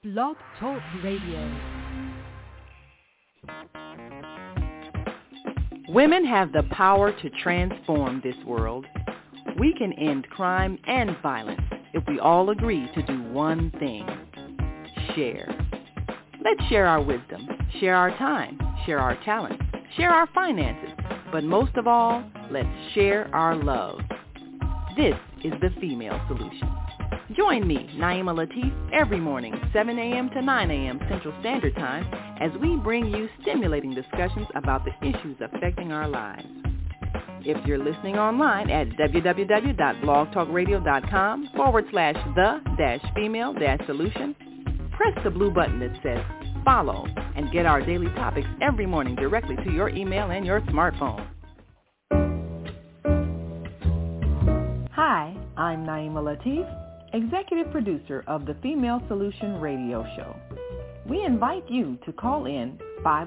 Blog Talk Radio. Women have the power to transform this world. We can end crime and violence if we all agree to do one thing: share. Let's share our wisdom, share our time, share our talents, share our finances, but most of all, let's share our love. This is the Female Solution. Join me, Naima Latif, every morning, 7 a.m. to 9 a.m. Central Standard Time, as we bring you stimulating discussions about the issues affecting our lives. If you're listening online at www.blogtalkradio.com/the-female-solution, press the blue button that says follow and get our daily topics every morning directly to your email and your smartphone. Hi, I'm Naima Latif, Executive Producer of the Female Solution Radio Show. We invite you to call in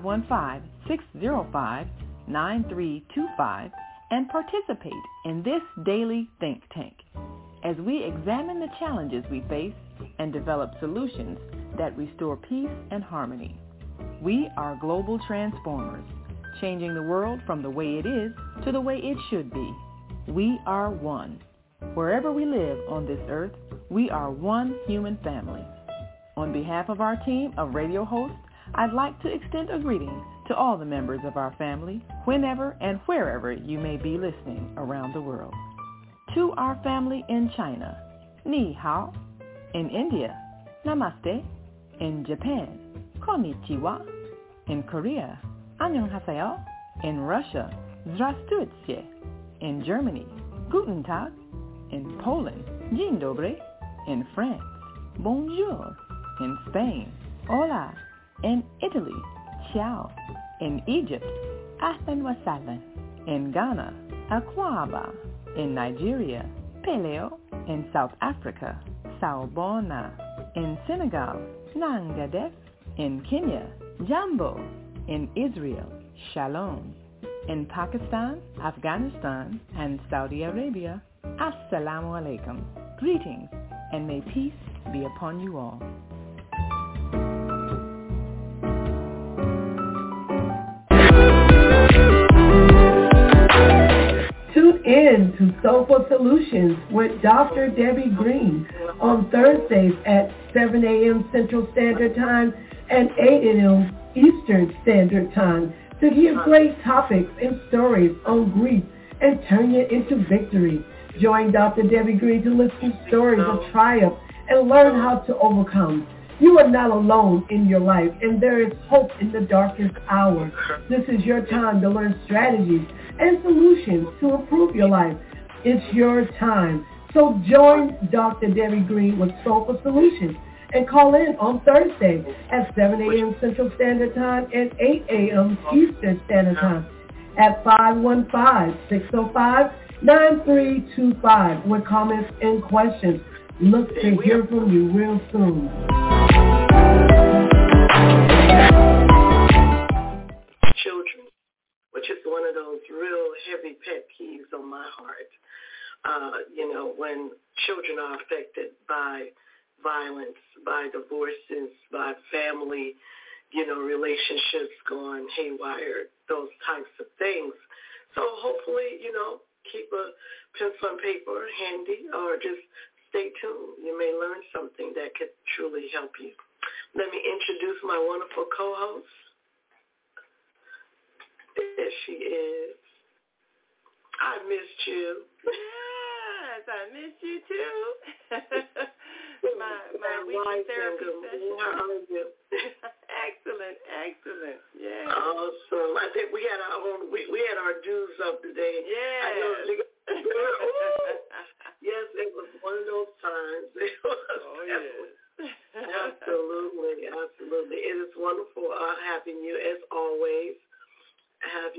515-605-9325 and participate in this daily think tank as we examine the challenges we face and develop solutions that restore peace and harmony. We are global transformers, changing the world from the way it is to the way it should be. We are one. Wherever we live on this earth, we are one human family. On behalf of our team of radio hosts, I'd like to extend a greeting to all the members of our family, whenever and wherever you may be listening around the world. To our family in China, Ni Hao. In India, Namaste. In Japan, Konnichiwa. In Korea, Annyeonghaseyo. In Russia, Zdravствуйте. In Germany, Guten Tag. In Poland, Dzień dobry. In France, bonjour. In Spain, hola. In Italy, ciao. In Egypt, ahlan wa sahlan. In Ghana, akwaba. In Nigeria, peleo. In South Africa, sawubona. In Senegal, nangadef. In Kenya, jambo. In Israel, shalom. In Pakistan, Afghanistan, and Saudi Arabia, assalamu alaikum. Greetings, and may peace be upon you all. Tune in to Soulful Solutions with Dr. Debbie Green on Thursdays at 7 a.m. Central Standard Time and 8 a.m. Eastern Standard Time to hear great topics and stories on grief and turn it into victory. Join Dr. Debbie Green to listen to stories of triumph and learn how to overcome. You are not alone in your life, and there is hope in the darkest hour. This is your time to learn strategies and solutions to improve your life. It's your time. So join Dr. Debbie Green with Soulful Solutions and call in on Thursday at 7 a.m. Central Standard Time and 8 a.m. Eastern Standard Time at 515-605-9325 with comments and questions. Look to hear from you real soon. Children, which is one of those real heavy pet peeves on my heart. When children are affected by violence, by divorces, by family, relationships going haywire, those types of things. So hopefully, keep a pencil and paper handy or just stay tuned. You may learn something that could truly help you. Let me introduce my wonderful co-host. There she is. I missed you. Yes, I missed you too. my weekly therapy session. How are you? Excellent. Yeah. Awesome. I think we had our dues up today. Yeah. I know. Yes, it was one of those times. It was. Oh yes. Absolutely. It is wonderful having you as always. As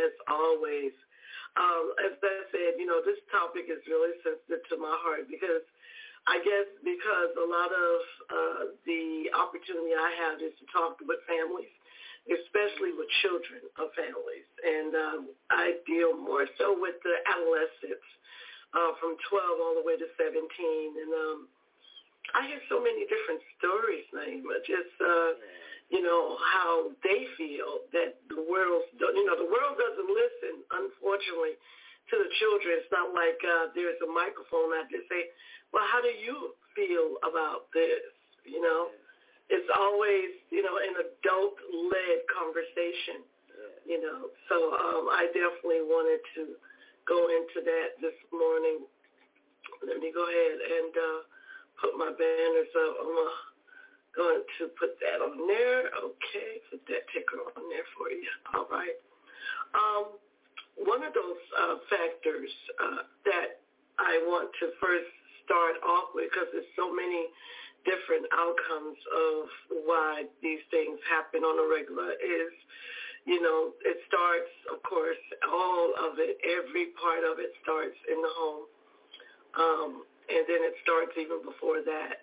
I said, this topic is really sensitive to my heart because a lot of the opportunity I have is to talk with families, especially with children of families. And I deal more so with the adolescents from 12 all the way to 17. And I hear so many different stories, Naima, just, how they feel that the world doesn't listen, unfortunately, to the children. It's not like there's a microphone out there say, well, how do you feel about this? It's always, an adult-led conversation, So I definitely wanted to go into that this morning. Let me go ahead and put my banners up. I'm going to put that on there. Okay, put that ticker on there for you. All right. One of those factors that I want to first start off with, because there's so many different outcomes of why these things happen on a regular, is, it starts, of course, all of it, every part of it starts in the home. And then it starts even before that,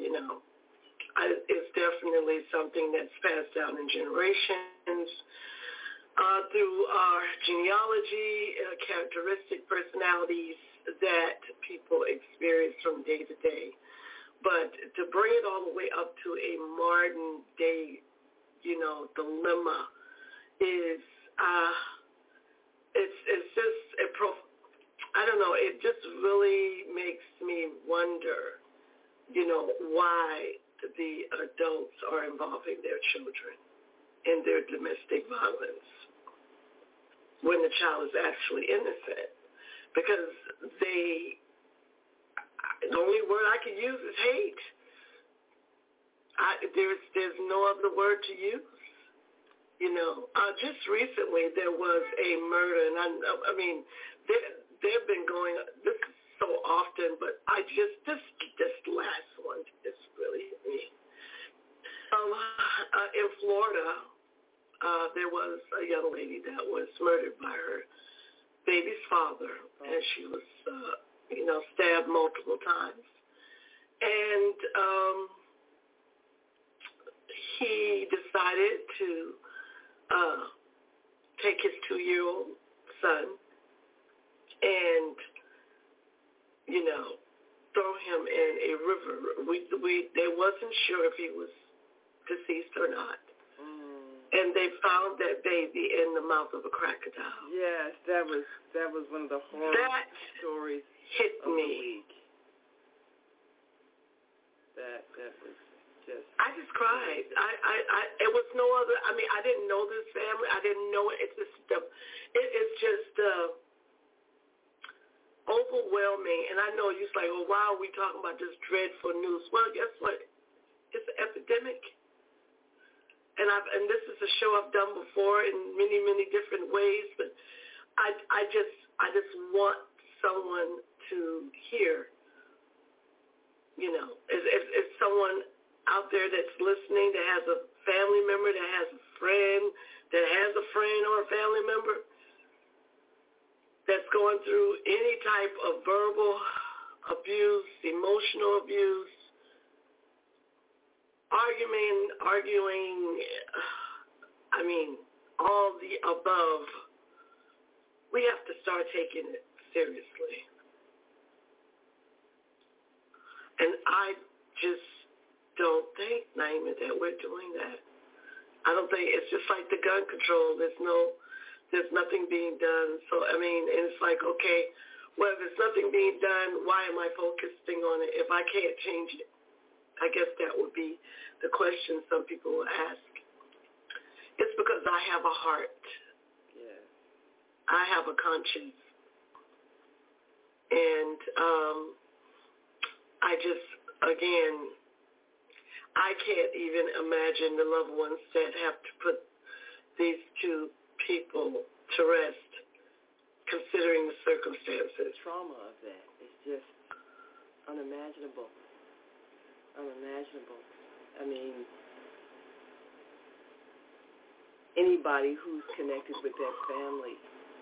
It's definitely something that's passed down in generations through our genealogy, characteristic personalities that people experience from day to day. But to bring it all the way up to a modern day, dilemma is, it's just I don't know, it just really makes me wonder, why the adults are involving their children in their domestic violence when the child is actually innocent. Because the only word I can use is hate. There's no other word to use. Just recently there was a murder, and I mean, they've been going, this is so often, but this last one just really hit me. In Florida, there was a young lady that was murdered by her baby's father, and she was, stabbed multiple times. And he decided to take his 2-year-old son and, throw him in a river. They wasn't sure if he was deceased or not. And they found that baby in the mouth of a crocodile. Yes, that was one of the horror stories hit of me. The week. That was just. I just cried. It was no other. I mean, I didn't know this family. I didn't know it. It's just overwhelming. And I know you're like, well, why are we talking about this dreadful news? Well, guess what? It's an epidemic. And this is a show I've done before in many, many different ways, but I just want someone to hear, if someone out there that's listening that has a family member, that has a friend, that has a friend or a family member that's going through any type of verbal abuse, emotional abuse, arguing, I mean, all the above, we have to start taking it seriously. And I just don't think, Naima, that we're doing that. I don't think, it's just like the gun control. There's nothing being done. So, I mean, and it's like, okay, well, if there's nothing being done, why am I focusing on it if I can't change it? I guess that would be the question some people will ask. It's because I have a heart. Yeah. I have a conscience. And I just, again, I can't even imagine the loved ones that have to put these two people to rest, considering the circumstances. The trauma of that is just unimaginable. I mean, anybody who's connected with that family,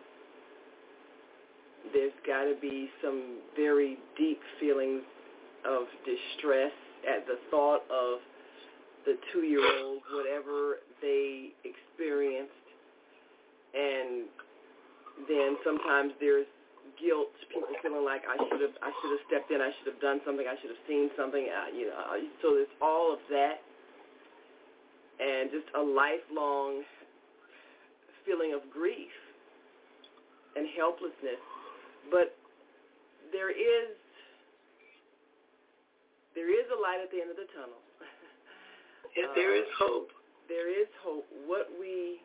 there's got to be some very deep feelings of distress at the thought of the 2-year-old, whatever they experienced. And then sometimes there's guilt, people feeling like I should have stepped in, I should have done something, I should have seen something, so there's all of that, and just a lifelong feeling of grief and helplessness. But there is a light at the end of the tunnel. Yes, there is hope. There is hope. What we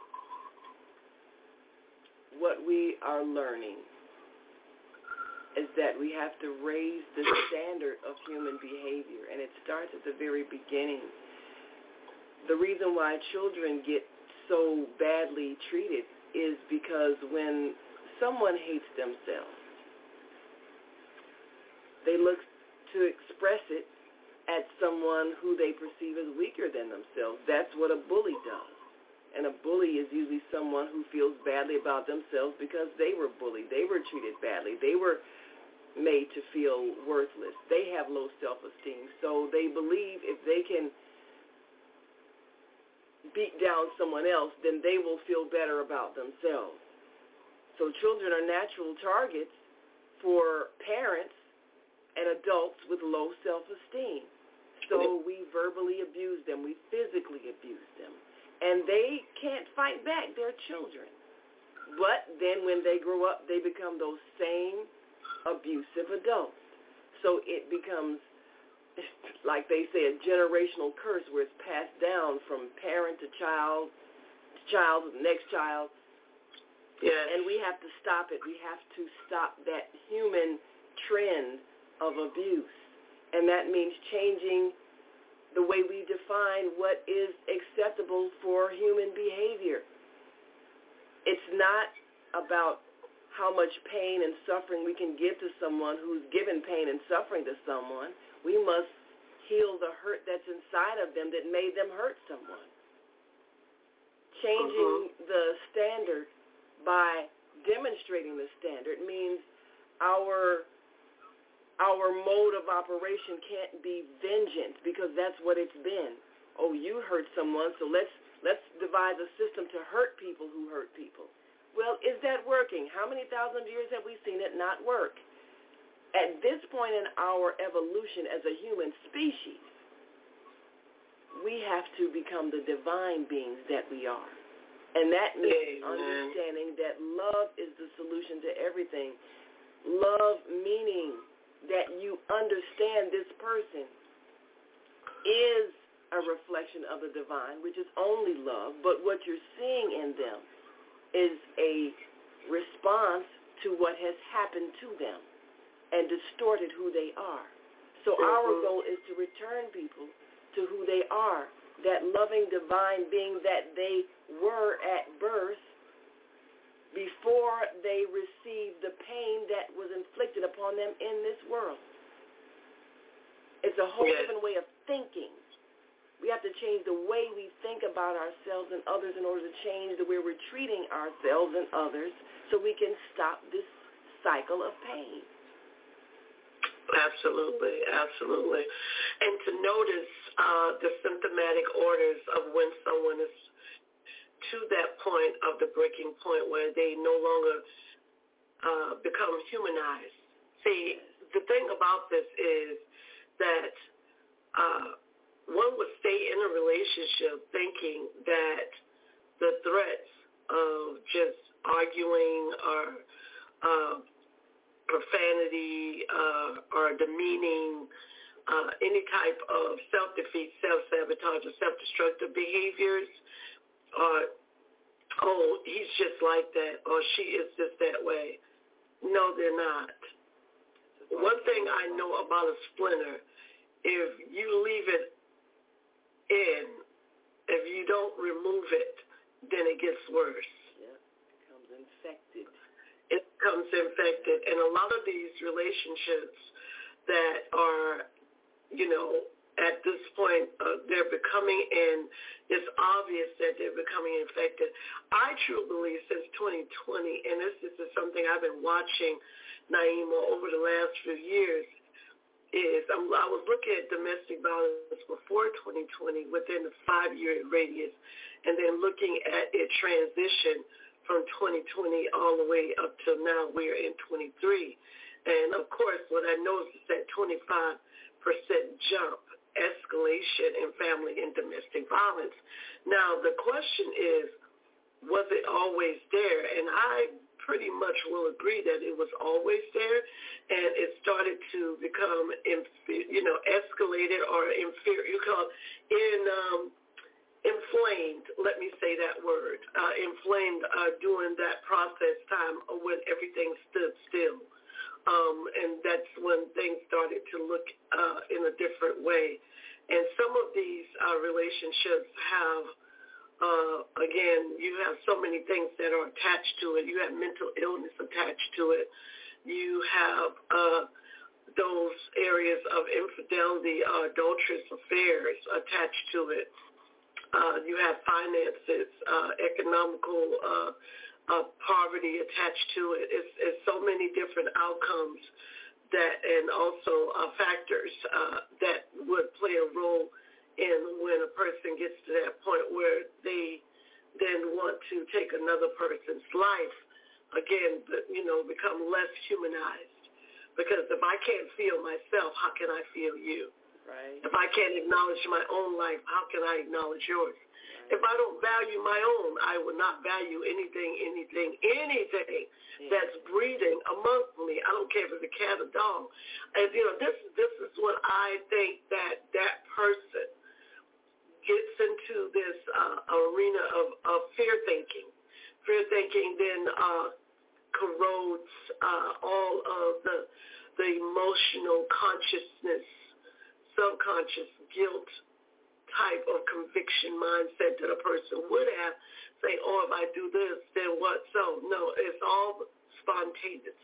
are learning is that we have to raise the standard of human behavior, and it starts at the very beginning. The reason why children get so badly treated is because when someone hates themselves, they look to express it at someone who they perceive as weaker than themselves. That's what a bully does. And a bully is usually someone who feels badly about themselves because they were bullied. They were treated badly. They were made to feel worthless. They have low self-esteem. So they believe if they can beat down someone else, then they will feel better about themselves. So children are natural targets for parents and adults with low self-esteem. So we verbally abuse them. We physically abuse them. And they can't fight back. They're children. But then when they grow up, they become those same abusive adults. So it becomes, like they say, a generational curse where it's passed down from parent to child to the next child. Yes. And we have to stop it. We have to stop that human trend of abuse. And that means changing the way we define what is acceptable for human behavior. It's not about how much pain and suffering we can give to someone who's given pain and suffering to someone. We must heal the hurt that's inside of them that made them hurt someone. Changing the standard by demonstrating the standard means our mode of operation can't be vengeance, because that's what it's been. Oh, you hurt someone, so let's devise a system to hurt people who hurt people. Well, is that working? How many thousand years have we seen it not work? At this point in our evolution as a human species, we have to become the divine beings that we are. And that means understanding that love is the solution to everything. Love meaning that you understand this person is a reflection of the divine, which is only love, but what you're seeing in them is a response to what has happened to them and distorted who they are. So our goal is to return people to who they are, that loving divine being that they were at birth before they received the pain that was inflicted upon them in this world. It's a whole different way of thinking. We have to change the way we think about ourselves and others in order to change the way we're treating ourselves and others so we can stop this cycle of pain. Absolutely, absolutely. And to notice the symptomatic orders of when someone is to that point of the breaking point where they no longer become humanized. See, the thing about this is that one would stay in a relationship thinking that the threats of just arguing or profanity or demeaning any type of self-defeat, self-sabotage, or self-destructive behaviors, oh, he's just like that, or she is just that way. No, they're not. One thing I know about a splinter, if you leave it in, if you don't remove it, then it gets worse. Yeah, it becomes infected. It becomes infected. And a lot of these relationships that are, at this point, they're becoming it's obvious that they're becoming infected. I truly believe since 2020, and this is something I've been watching, Naima, over the last few years, I was looking at domestic violence before 2020 within the 5-year radius, and then looking at it transition from 2020 all the way up to now we're in 23. And, of course, what I noticed is that 25% jump, escalation in family and domestic violence. Now, the question is, was it always there? And I pretty much will agree that it was always there, and it started to become, escalated or inflamed. Let me say that word, inflamed during that process time when everything stood still, and that's when things started to look in a different way. And some of these relationships have. Again, you have so many things that are attached to it. You have mental illness attached to it. You have those areas of infidelity, adulterous affairs attached to it. You have finances, economical poverty attached to it. It's so many different outcomes and also factors that would play a role in when a person gets to that point where they then want to take another person's life, again, become less humanized. Because if I can't feel myself, how can I feel you? Right. If I can't acknowledge my own life, how can I acknowledge yours? Right. If I don't value my own, I will not value anything that's breathing amongst me. I don't care if it's a cat or dog. And, this is what I think that person gets into this arena of fear thinking. Fear thinking then corrodes all of the emotional consciousness, subconscious guilt type of conviction mindset that a person would have, saying, if I do this, then what? So, no, it's all spontaneous.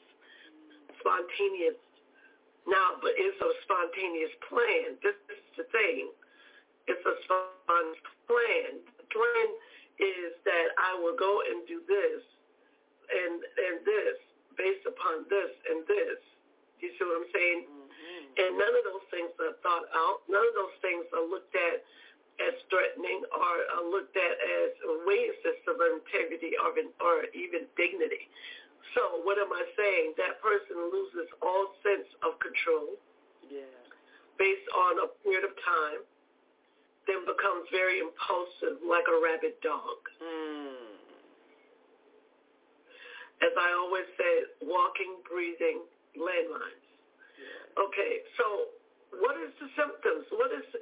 Now, but it's a spontaneous plan. This is the thing. It's a spontaneous plan. The plan is that I will go and do this and this based upon this and this. Do you see what I'm saying? Mm-hmm. And none of those things are thought out. None of those things are looked at as threatening or are looked at as ways of integrity or even dignity. So what am I saying? That person loses all sense of control based on a period of time, then becomes very impulsive like a rabid dog. As I always say, walking, breathing landmines. Okay, so what is the symptoms? What is the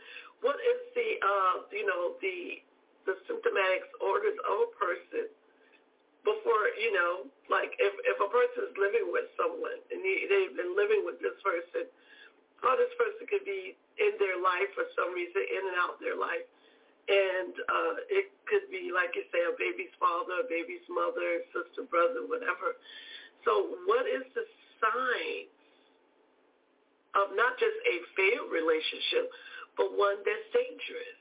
the symptomatic orders of a person before, like if a person is living with someone and they've been living with this person, this person could be in their life for some reason, in and out their life. And it could be, like you say, a baby's father, a baby's mother, sister, brother, whatever. So what is the sign of not just a failed relationship, but one that's dangerous?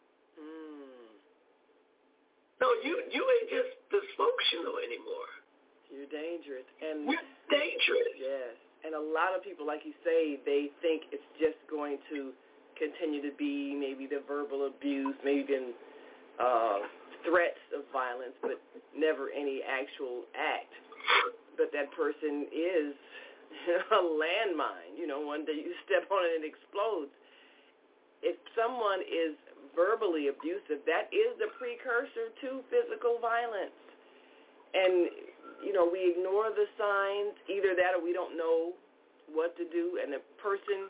No, you ain't just dysfunctional anymore. You're dangerous. And you're dangerous. Yes. And a lot of people, like you say, they think it's just going to continue to be maybe the verbal abuse, maybe even threats of violence, but never any actual act. But that person is a landmine. One day you step on it and it explodes. If someone is verbally abusive, that is the precursor to physical violence. And, we ignore the signs, either that or we don't know what to do. And the person,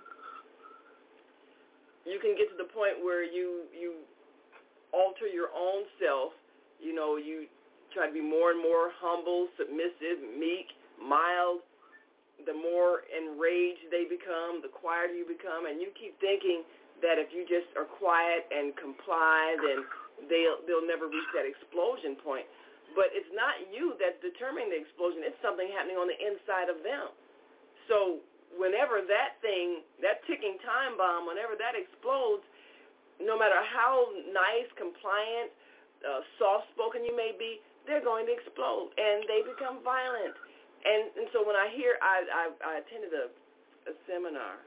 you can get to the point where you alter your own self. You try to be more and more humble, submissive, meek, mild. The more enraged they become, the quieter you become, and you keep thinking that if you just are quiet and comply, then they'll never reach that explosion point. But it's not you that's determining the explosion. It's something happening on the inside of them. So whenever that ticking time bomb, whenever that explodes, no matter how nice, compliant, soft-spoken you may be, they're going to explode, and they become violent. And so when I attended a seminar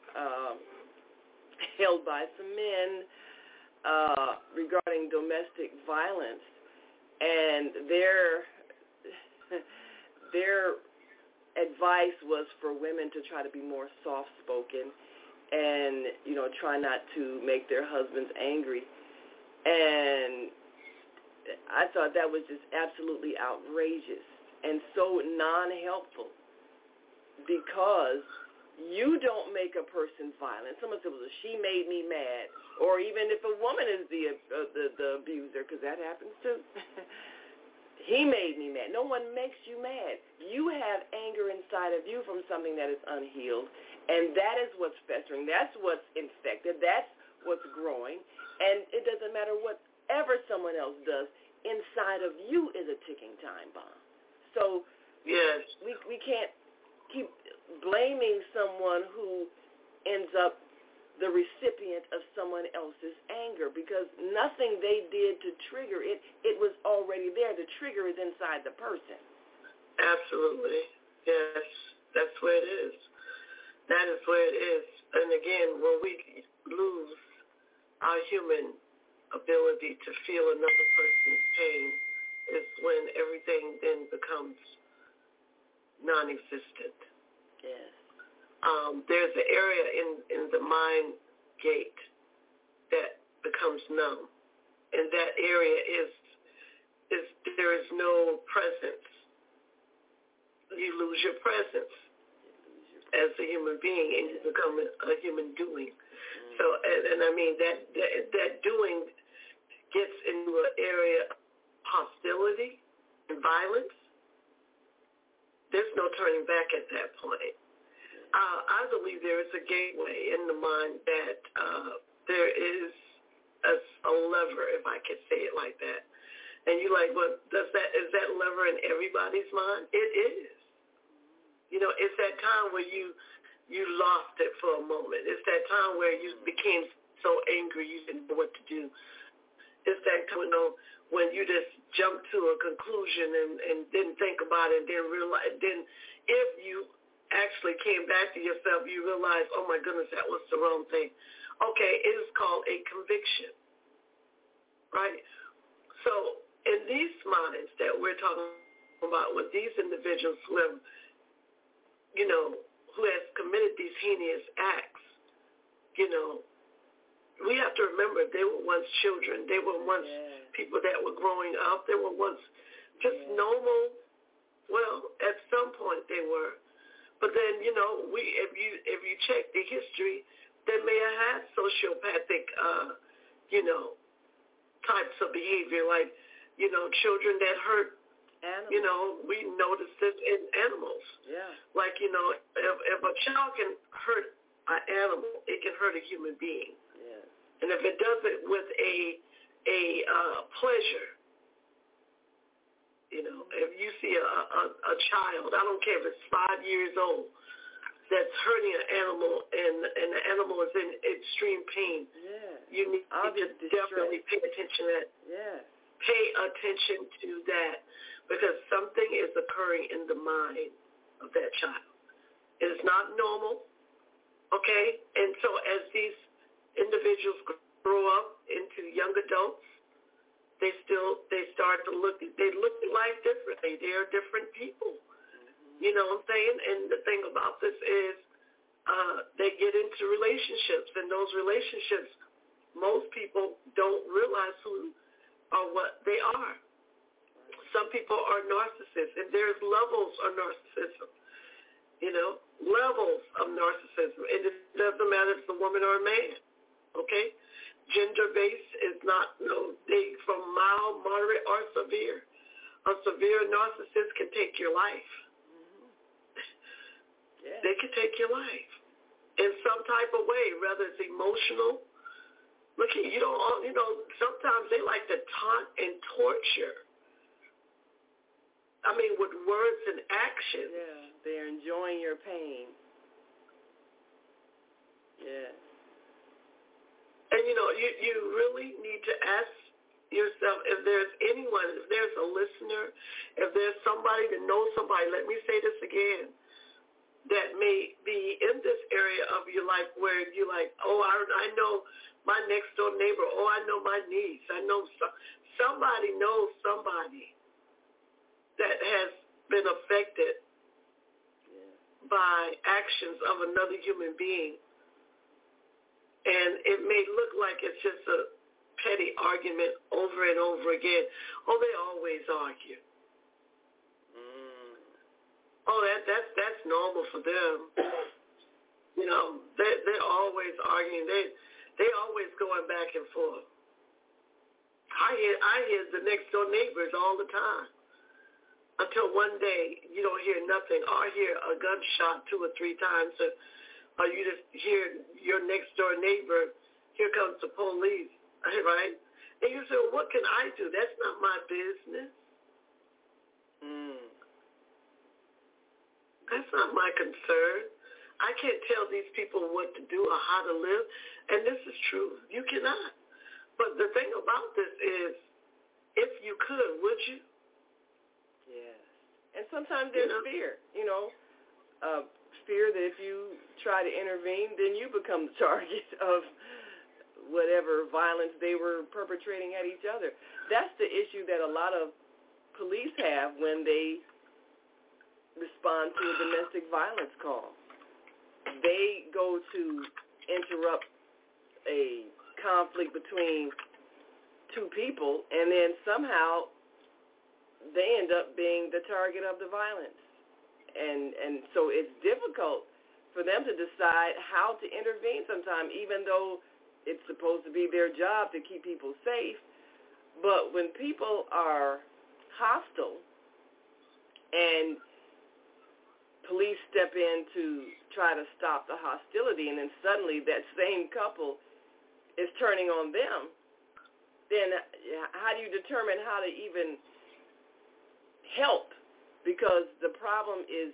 held by some men regarding domestic violence, and their their advice was for women to try to be more soft-spoken and, try not to make their husbands angry. And I thought that was just absolutely outrageous and so non-helpful, because you don't make a person violent. Someone said, well, she made me mad. Or even if a woman is the abuser, because that happens too. He made me mad. No one makes you mad. You have anger inside of you from something that is unhealed, and that is what's festering. That's what's infected. That's what's growing. And it doesn't matter whatever someone else does. Inside of you is a ticking time bomb. So yes, we can't keep blaming someone who ends up the recipient of someone else's anger, because nothing they did to trigger it, it was already there. The trigger is inside the person. Absolutely. Yes, that's where it is. That is where it is. And again, when we lose our human ability to feel another person's pain is when everything then becomes non-existent. Yes. There's an area in the mind gate that becomes numb, and that area is there is no presence. You lose your presence as a human being, and you become a human doing. So, and I mean that doing gets into an area of hostility and violence. There's no turning back at that point. I believe there is a gateway in the mind that there is a lever, if I could say it like that. And you're like, well, is that lever in everybody's mind? It is. It's that time where you lost it for a moment. It's that time where you became so angry you didn't know what to do. It's that time, when you just jumped to a conclusion and didn't think about it, and didn't realize. Then, if you actually came back to yourself, you realize, oh my goodness, that was the wrong thing. Okay, it is called a conviction, right? So in these minds that we're talking about, with these individuals who have, who has committed these heinous acts, we have to remember they were once children. They were once people that were growing up. They were once just normal. Well, at some point they were. But then, if you check the history, they may have had sociopathic, types of behavior, like, children that hurt. Animals. We notice this in animals. Yeah. Like, if a child can hurt an animal, it can hurt a human being. Yeah. And if it does it with a pleasure, if you see a child, I don't care if it's 5 years old, that's hurting an animal and the animal is in extreme pain, you need to definitely pay attention to that. Yeah. Pay attention to that, because something is occurring in the mind of that child. It is not normal, okay? And so as these individuals grow up into young adults, they start to look at life differently. They are different people. You know what I'm saying? And the thing about this is they get into relationships, and those relationships, most people don't realize who or what they are. Some people are narcissists, and there's levels of narcissism. Levels of narcissism. And it doesn't matter if it's a woman or a man, okay? Gender-based is not from mild, moderate, or severe. A severe narcissist can take your life. Yeah. They can take your life in some type of way, whether it's emotional. Look, sometimes they like to taunt and torture. I mean, with words and actions. Yeah, they're enjoying your pain. Yeah. And, you really need to ask yourself if there's anyone, if there's a listener, if there's somebody that knows somebody, let me say this again, that may be in this area of your life where you're like, oh, I know my next door neighbor, oh, I know my niece, I know somebody knows somebody that has been affected by actions of another human being. And it may look like it's just a petty argument over and over again. Oh, they always argue. Oh, that's normal for them. You know, they're always arguing. They always going back and forth. I hear the next door neighbors all the time. Until one day you don't hear nothing, or hear a gunshot 2 or 3 times, or you just hear your next door neighbor, here comes the police, right? And you say, well, what can I do? That's not my business. That's not my concern. I can't tell these people what to do or how to live, and this is true. You cannot. But the thing about this is, if you could, would you? Yes. And sometimes there's fear, fear that if you try to intervene, then you become the target of whatever violence they were perpetrating at each other. That's the issue that a lot of police have when they respond to a domestic violence call. They go to interrupt a conflict between 2 people, and then somehow they end up being the target of the violence. And so it's difficult for them to decide how to intervene sometimes, even though it's supposed to be their job to keep people safe. But when people are hostile and police step in to try to stop the hostility, and then suddenly that same couple is turning on them, then how do you determine how to even help? Because the problem is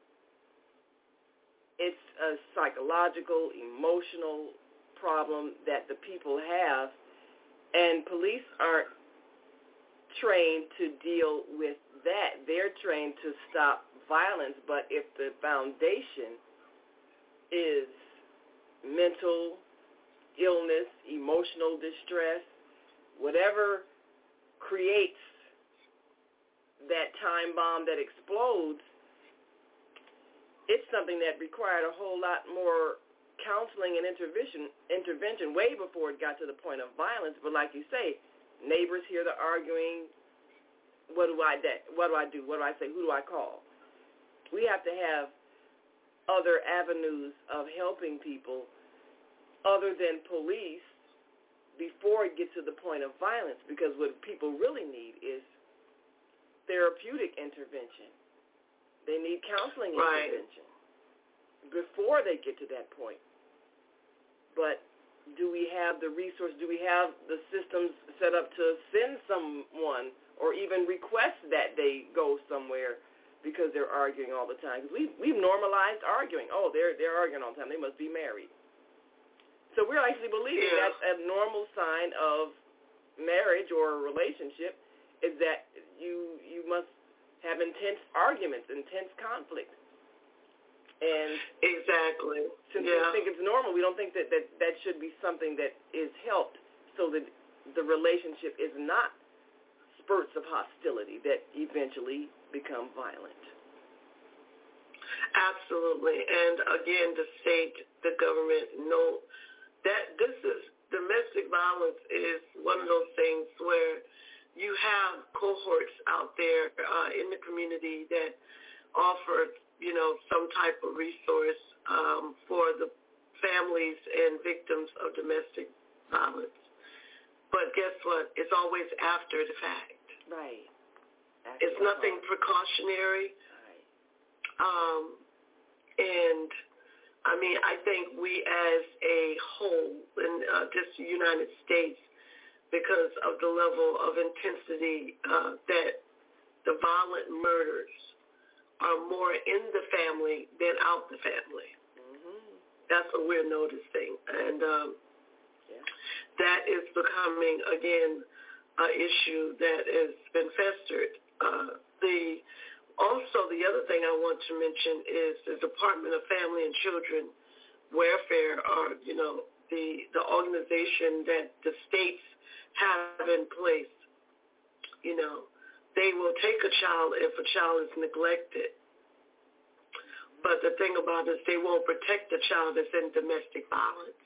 it's a psychological, emotional problem that the people have, and police aren't trained to deal with that. They're trained to stop violence, but if the foundation is mental illness, emotional distress, whatever creates that time bomb that explodes, it's something that required a whole lot more counseling and intervention way before it got to the point of violence. But like you say, neighbors hear the arguing. What do I do? What do I say? Who do I call? We have to have other avenues of helping people other than police before it gets to the point of violence, because what people really need is therapeutic intervention. They need counseling intervention before they get to that point. But do we have the resource? Do we have the systems set up to send someone or even request that they go somewhere because they're arguing all the time? Because we've normalized arguing. Oh, they're arguing all the time. They must be married. So we're actually believing that's a normal sign of marriage or a relationship, is that you must have intense arguments, intense conflict. And exactly. Since we think it's normal, we don't think that should be something that is helped, so that the relationship is not spurts of hostility that eventually become violent. Absolutely. And again, the state, the government know that this is domestic violence is one of those things where you have cohorts out there in the community that offer, some type of resource for the families and victims of domestic violence. But guess what? It's always after the fact. Right. It's nothing precautionary. Right. And I think we as a whole in just the United States, because of the level of intensity that the violent murders are more in the family than out the family. Mm-hmm. That's what we're noticing. And that is becoming, again, an issue that has been festered. Also, the other thing I want to mention is the Department of Family and Children Welfare, or, the organization that the states have in place, they will take a child if a child is neglected. But the thing about it is they won't protect the child that's in domestic violence.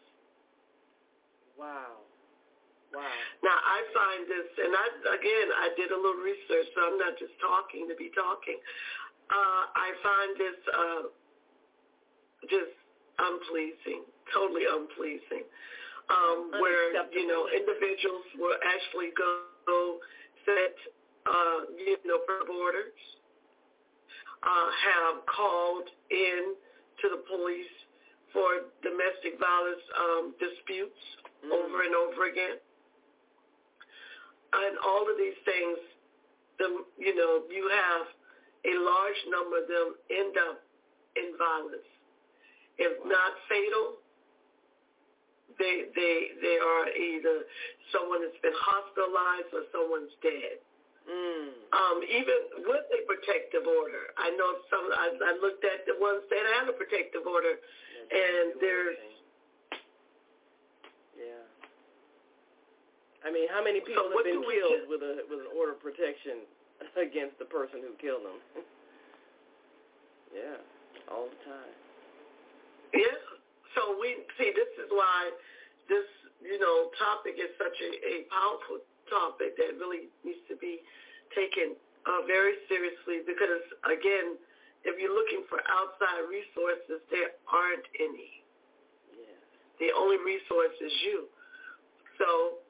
Wow. Now, I find this, and I did a little research, so I'm not just talking to be talking. I find this just unpleasing, totally unpleasing, where, individuals will actually go set, borders, have called in to the police for domestic violence disputes over and over again. And all of these things, you have a large number of them end up in violence. If not fatal, they are either someone that's been hospitalized or someone's dead. Even with a protective order, I know I looked at the ones that had a protective order, and there's. Yeah. I mean, how many people have been killed with an order of protection against the person who killed them? Yeah, all the time. Yeah. So this is why this, topic is such a powerful topic that really needs to be taken very seriously, because, again, if you're looking for outside resources, there aren't any. Yeah. The only resource is you. So,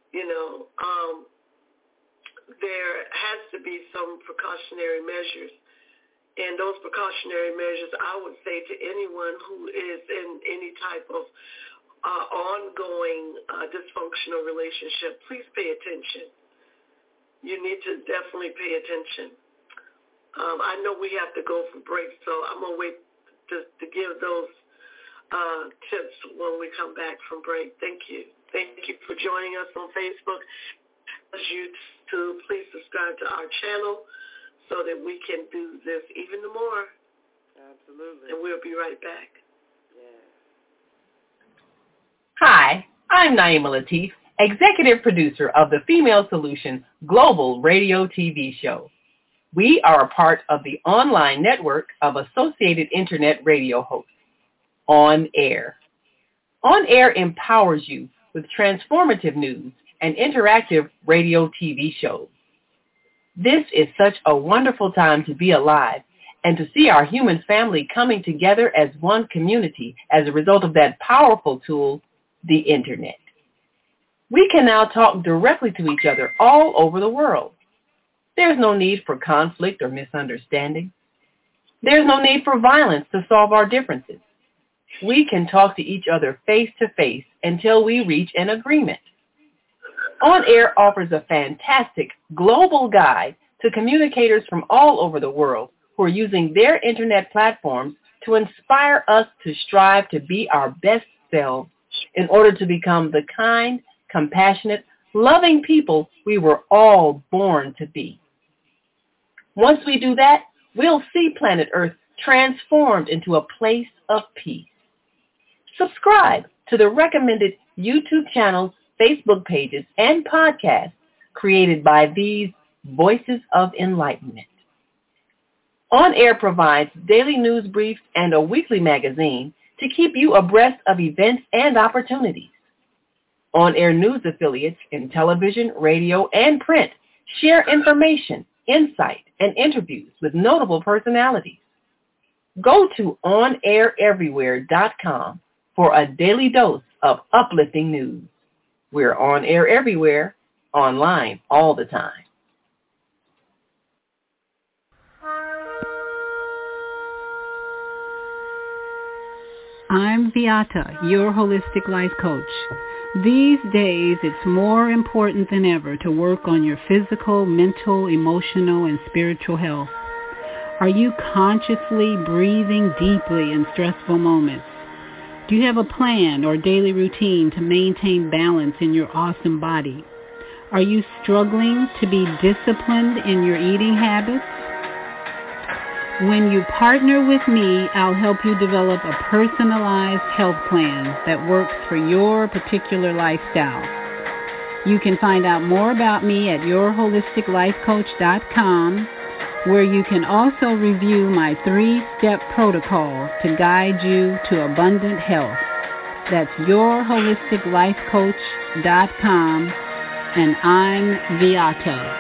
there has to be some precautionary measures. And those precautionary measures, I would say to anyone who is in any type of ongoing dysfunctional relationship, please pay attention. You need to definitely pay attention. I know we have to go for break, so I'm going to wait to give those tips when we come back from break. Thank you. Thank you for joining us on Facebook. As you to please subscribe to our channel so that we can do this even more. Absolutely. And we'll be right back. Yeah. Hi, I'm Naima Latif, executive producer of the Female Solution Global Radio TV show. We are a part of the online network of Associated Internet radio hosts, On Air. On Air empowers you with transformative news and interactive radio TV shows. This is such a wonderful time to be alive and to see our human family coming together as one community as a result of that powerful tool, the Internet. We can now talk directly to each other all over the world. There's no need for conflict or misunderstanding. There's no need for violence to solve our differences. We can talk to each other face to face until we reach an agreement. On Air offers a fantastic global guide to communicators from all over the world who are using their internet platforms to inspire us to strive to be our best selves in order to become the kind, compassionate, loving people we were all born to be. Once we do that, we'll see planet Earth transformed into a place of peace. Subscribe to the recommended YouTube channels, Facebook pages, and podcasts created by these Voices of Enlightenment. On Air provides daily news briefs and a weekly magazine to keep you abreast of events and opportunities. On Air news affiliates in television, radio, and print share information, insight, and interviews with notable personalities. Go to onaireverywhere.com for a daily dose of uplifting news. We're on air everywhere, online all the time. I'm Beata, your holistic life coach. These days, it's more important than ever to work on your physical, mental, emotional, and spiritual health. Are you consciously breathing deeply in stressful moments? Do you have a plan or daily routine to maintain balance in your awesome body? Are you struggling to be disciplined in your eating habits? When you partner with me, I'll help you develop a personalized health plan that works for your particular lifestyle. You can find out more about me at yourholisticlifecoach.com, where you can also review my 3-step protocol to guide you to abundant health. That's yourholisticlifecoach.com, and I'm Viato.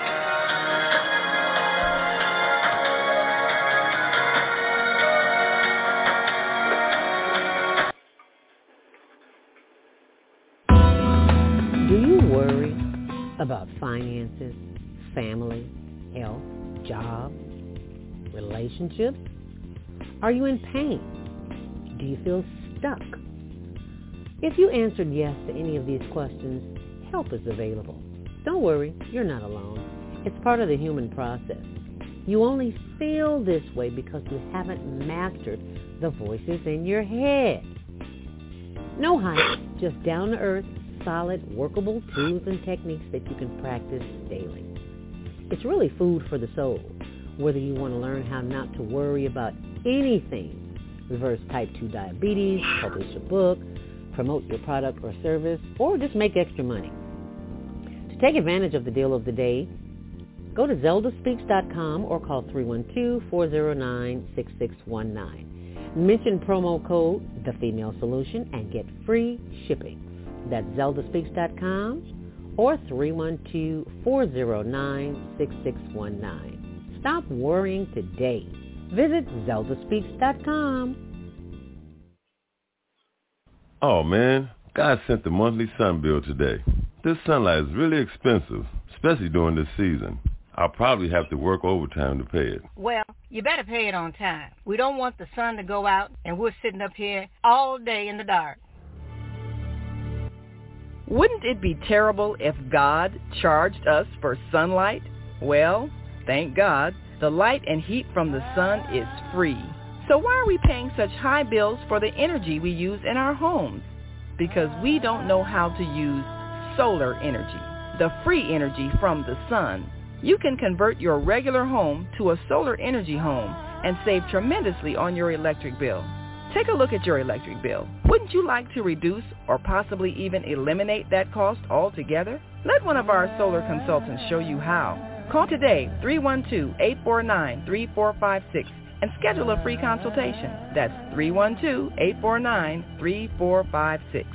Do you worry about finances, family, health, job, relationships? Are you in pain? Do you feel stuck? If you answered yes to any of these questions, help is available. Don't worry, you're not alone. It's part of the human process. You only feel this way because you haven't mastered the voices in your head. No hype, just down-to-earth, solid, workable tools and techniques that you can practice daily. It's really food for the soul, whether you want to learn how not to worry about anything, reverse type 2 diabetes, publish a book, promote your product or service, or just make extra money. To take advantage of the deal of the day, go to zeldaspeaks.com or call 312-409-6619. Mention promo code The Female Solution and get free shipping. That's zeldaspeaks.com or 312-409-6619. Stop worrying today. Visit zeldaspeaks.com. Oh, man, God sent the monthly sun bill today. This sunlight is really expensive, especially during this season. I'll probably have to work overtime to pay it. Well, you better pay it on time. We don't want the sun to go out and we're sitting up here all day in the dark. Wouldn't it be terrible if God charged us for sunlight? Well, thank God, the light and heat from the sun is free. So why are we paying such high bills for the energy we use in our homes? Because we don't know how to use solar energy, the free energy from the sun. You can convert your regular home to a solar energy home and save tremendously on your electric bill. Take a look at your electric bill. Wouldn't you like to reduce or possibly even eliminate that cost altogether? Let one of our solar consultants show you how. Call today, 312-849-3456, and schedule a free consultation. That's 312-849-3456.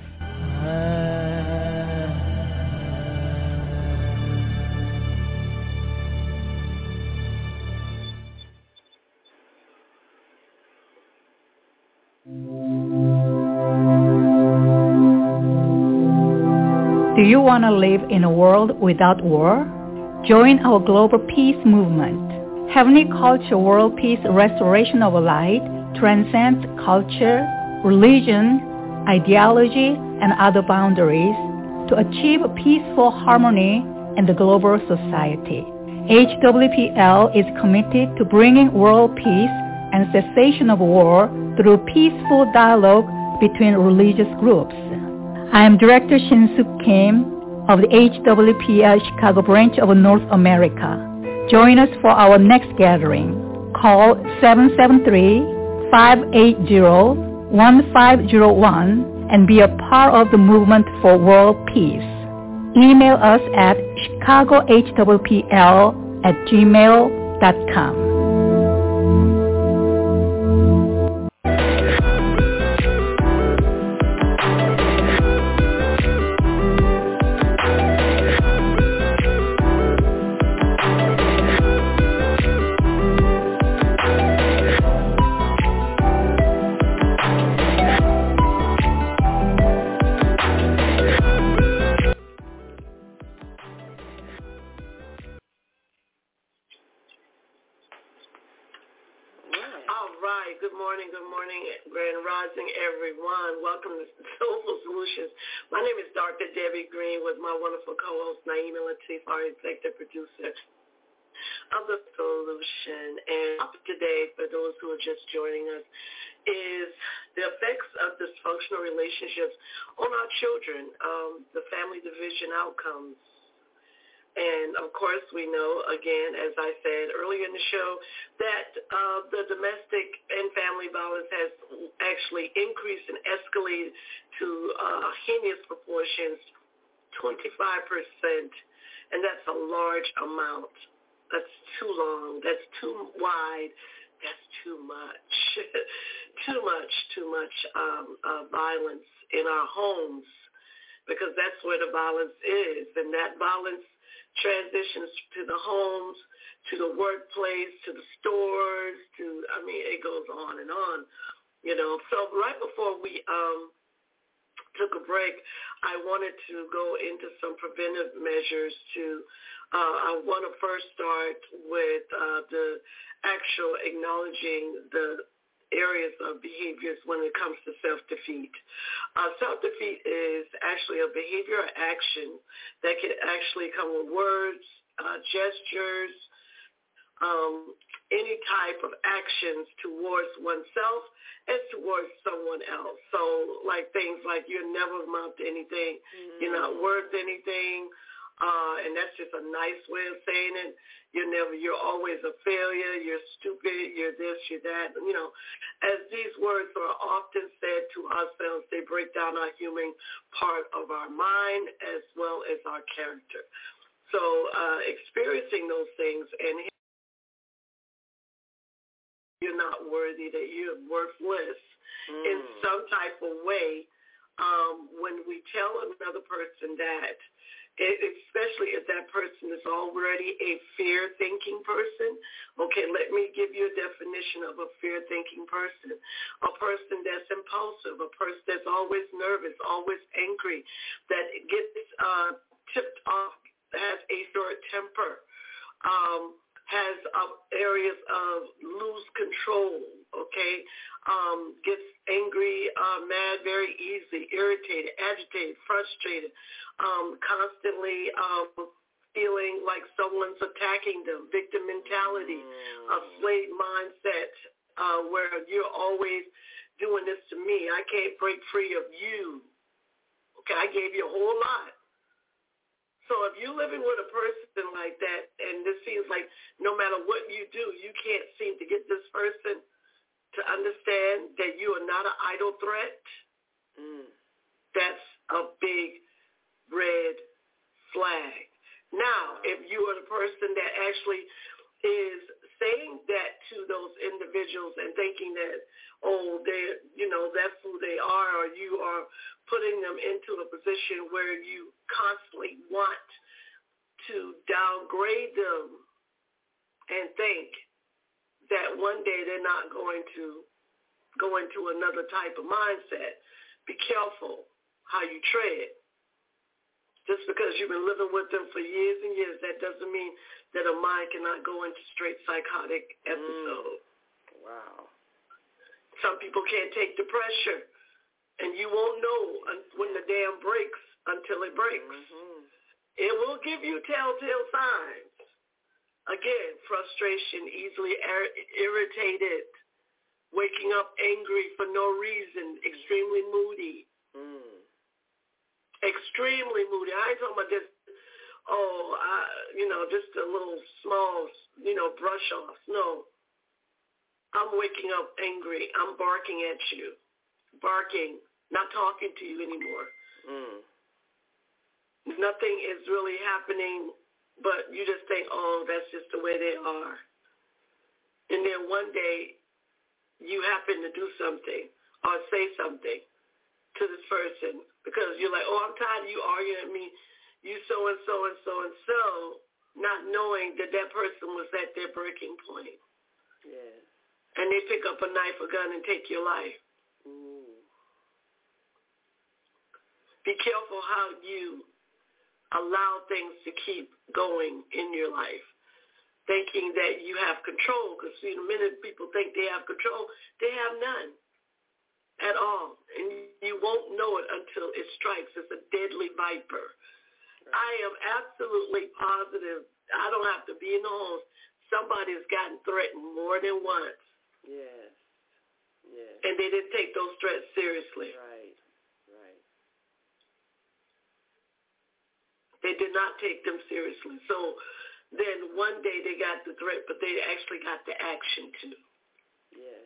Do you want to live in a world without war? Join our global peace movement. Heavenly Culture World Peace Restoration of Light transcends culture, religion, ideology, and other boundaries to achieve peaceful harmony in the global society. HWPL is committed to bringing world peace and cessation of war through peaceful dialogue between religious groups. I am Director Shin-Suk Kim of the HWPL Chicago branch of North America. Join us for our next gathering. Call 773-580-1501 and be a part of the movement for world peace. Email us at chicagohwpl@gmail.com. Welcome to Soulful Solutions. My name is Dr. Debbie Green with my wonderful co-host Naima Latif, our executive producer of The Solution. And today, for those who are just joining us, is the effects of dysfunctional relationships on our children, the family division outcomes. And, of course, we know, again, as I said earlier in the show, that the domestic and family violence has actually increased and escalated to heinous proportions 25%, and that's a large amount. That's too long. That's too wide. That's too much. too much violence in our homes, because that's where the violence is. And that violence transitions to the homes, to the workplace, to the stores, it goes on and on, So right before we took a break, I wanted to go into some preventive measures I want to first start with the actual acknowledging the areas of behaviors when it comes to self-defeat. Self-defeat is actually a behavior or action that can actually come with words, gestures, any type of actions towards oneself and towards someone else. So like things like you're never amount to anything, you're not worth anything, and that's just a nice way of saying it. You're always a failure, you're stupid, you're this, you're that. As these words are often said to ourselves, they break down our human part of our mind as well as our character. So experiencing those things and you're not worthy, that you're worthless in some type of way, when we tell another person that, especially if that person is already a fear-thinking person. Okay, let me give you a definition of a fear-thinking person. A person that's impulsive, a person that's always nervous, always angry, that gets tipped off, has a short temper, has areas of lose control, okay, gets angry, mad very easily, irritated, agitated, frustrated, constantly feeling like someone's attacking them, victim mentality, a slave mindset, where you're always doing this to me. I can't break free of you. Okay, I gave you a whole lot. So if you're living with a person like that, and this seems like no matter what you do, you can't seem to get this person to understand that you are not an idle threat, that's a big red flag. Now, if you are the person that actually is saying that to those individuals and thinking that, that's who they are, or you are putting them into a position where you constantly want to downgrade them and think that one day they're not going to go into another type of mindset. Be careful how you tread. Just because you've been living with them for years and years, that doesn't mean that a mind cannot go into straight psychotic episode. Wow. Some people can't take the pressure, and you won't know when the dam breaks until it breaks. It will give you telltale signs. Again, frustration, easily irritated, waking up angry for no reason, extremely moody. Extremely moody. I ain't talking about just, just a little small, brush off. No. I'm waking up angry. I'm barking at you. Barking, not talking to you anymore. Nothing is really happening, but you just think, that's just the way they are. And then one day, you happen to do something or say something to this person because you're like, I'm tired of you arguing at me, you so-and-so and so-and-so, not knowing that that person was at their breaking point. Yeah. And they pick up a knife or gun and take your life. Be careful how you allow things to keep going in your life, thinking that you have control, because the minute people think they have control, they have none at all. And you won't know it until it strikes. It's a deadly viper. Right. I am absolutely positive, I don't have to be in the home, somebody has gotten threatened more than once. Yes. And they didn't take those threats seriously. Right. They did not take them seriously. So then one day they got the threat, but they actually got the action too. Yes.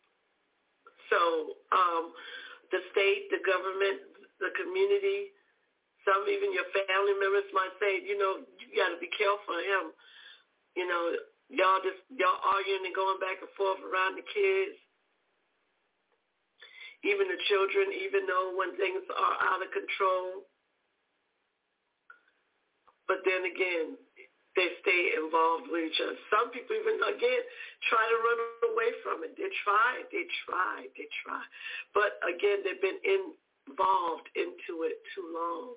So the state, the government, the community, Some, even your family members might say, you got to be careful of him. Y'all arguing and going back and forth around the kids. Even the children, even though when things are out of control. But then again, they stay involved with each other. Some people even, again, try to run away from it. They try. But again, they've been involved into it too long.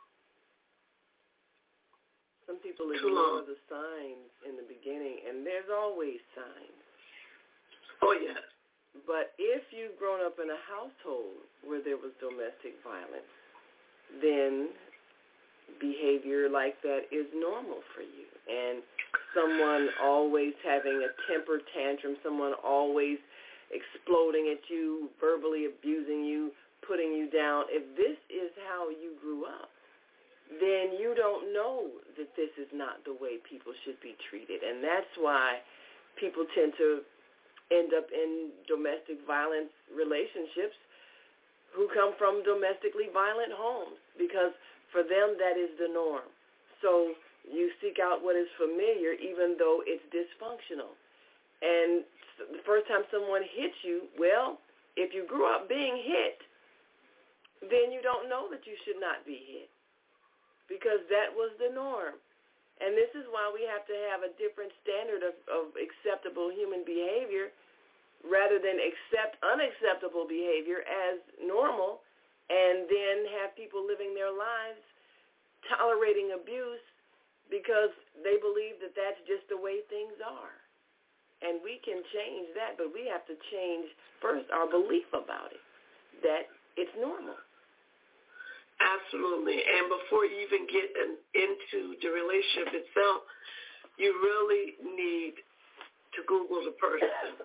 Some people ignore the signs in the beginning, and there's always signs. Oh, yes. But if you've grown up in a household where there was domestic violence, then behavior like that is normal for you. And someone always having a temper tantrum, someone always exploding at you, verbally abusing you, putting you down, if this is how you grew up, then you don't know that this is not the way people should be treated. And that's why people tend to end up in domestic violence relationships who come from domestically violent homes, because for them that is the norm. So you seek out what is familiar even though it's dysfunctional. And the first time someone hits you, well, if you grew up being hit, then you don't know that you should not be hit, because that was the norm. And this is why we have to have a different standard of acceptable human behavior rather than accept unacceptable behavior as normal and then have people living their lives tolerating abuse because they believe that that's just the way things are. And we can change that, but we have to change first our belief about it, that it's normal. Absolutely. And before you even get into the relationship itself, you really need to Google the person.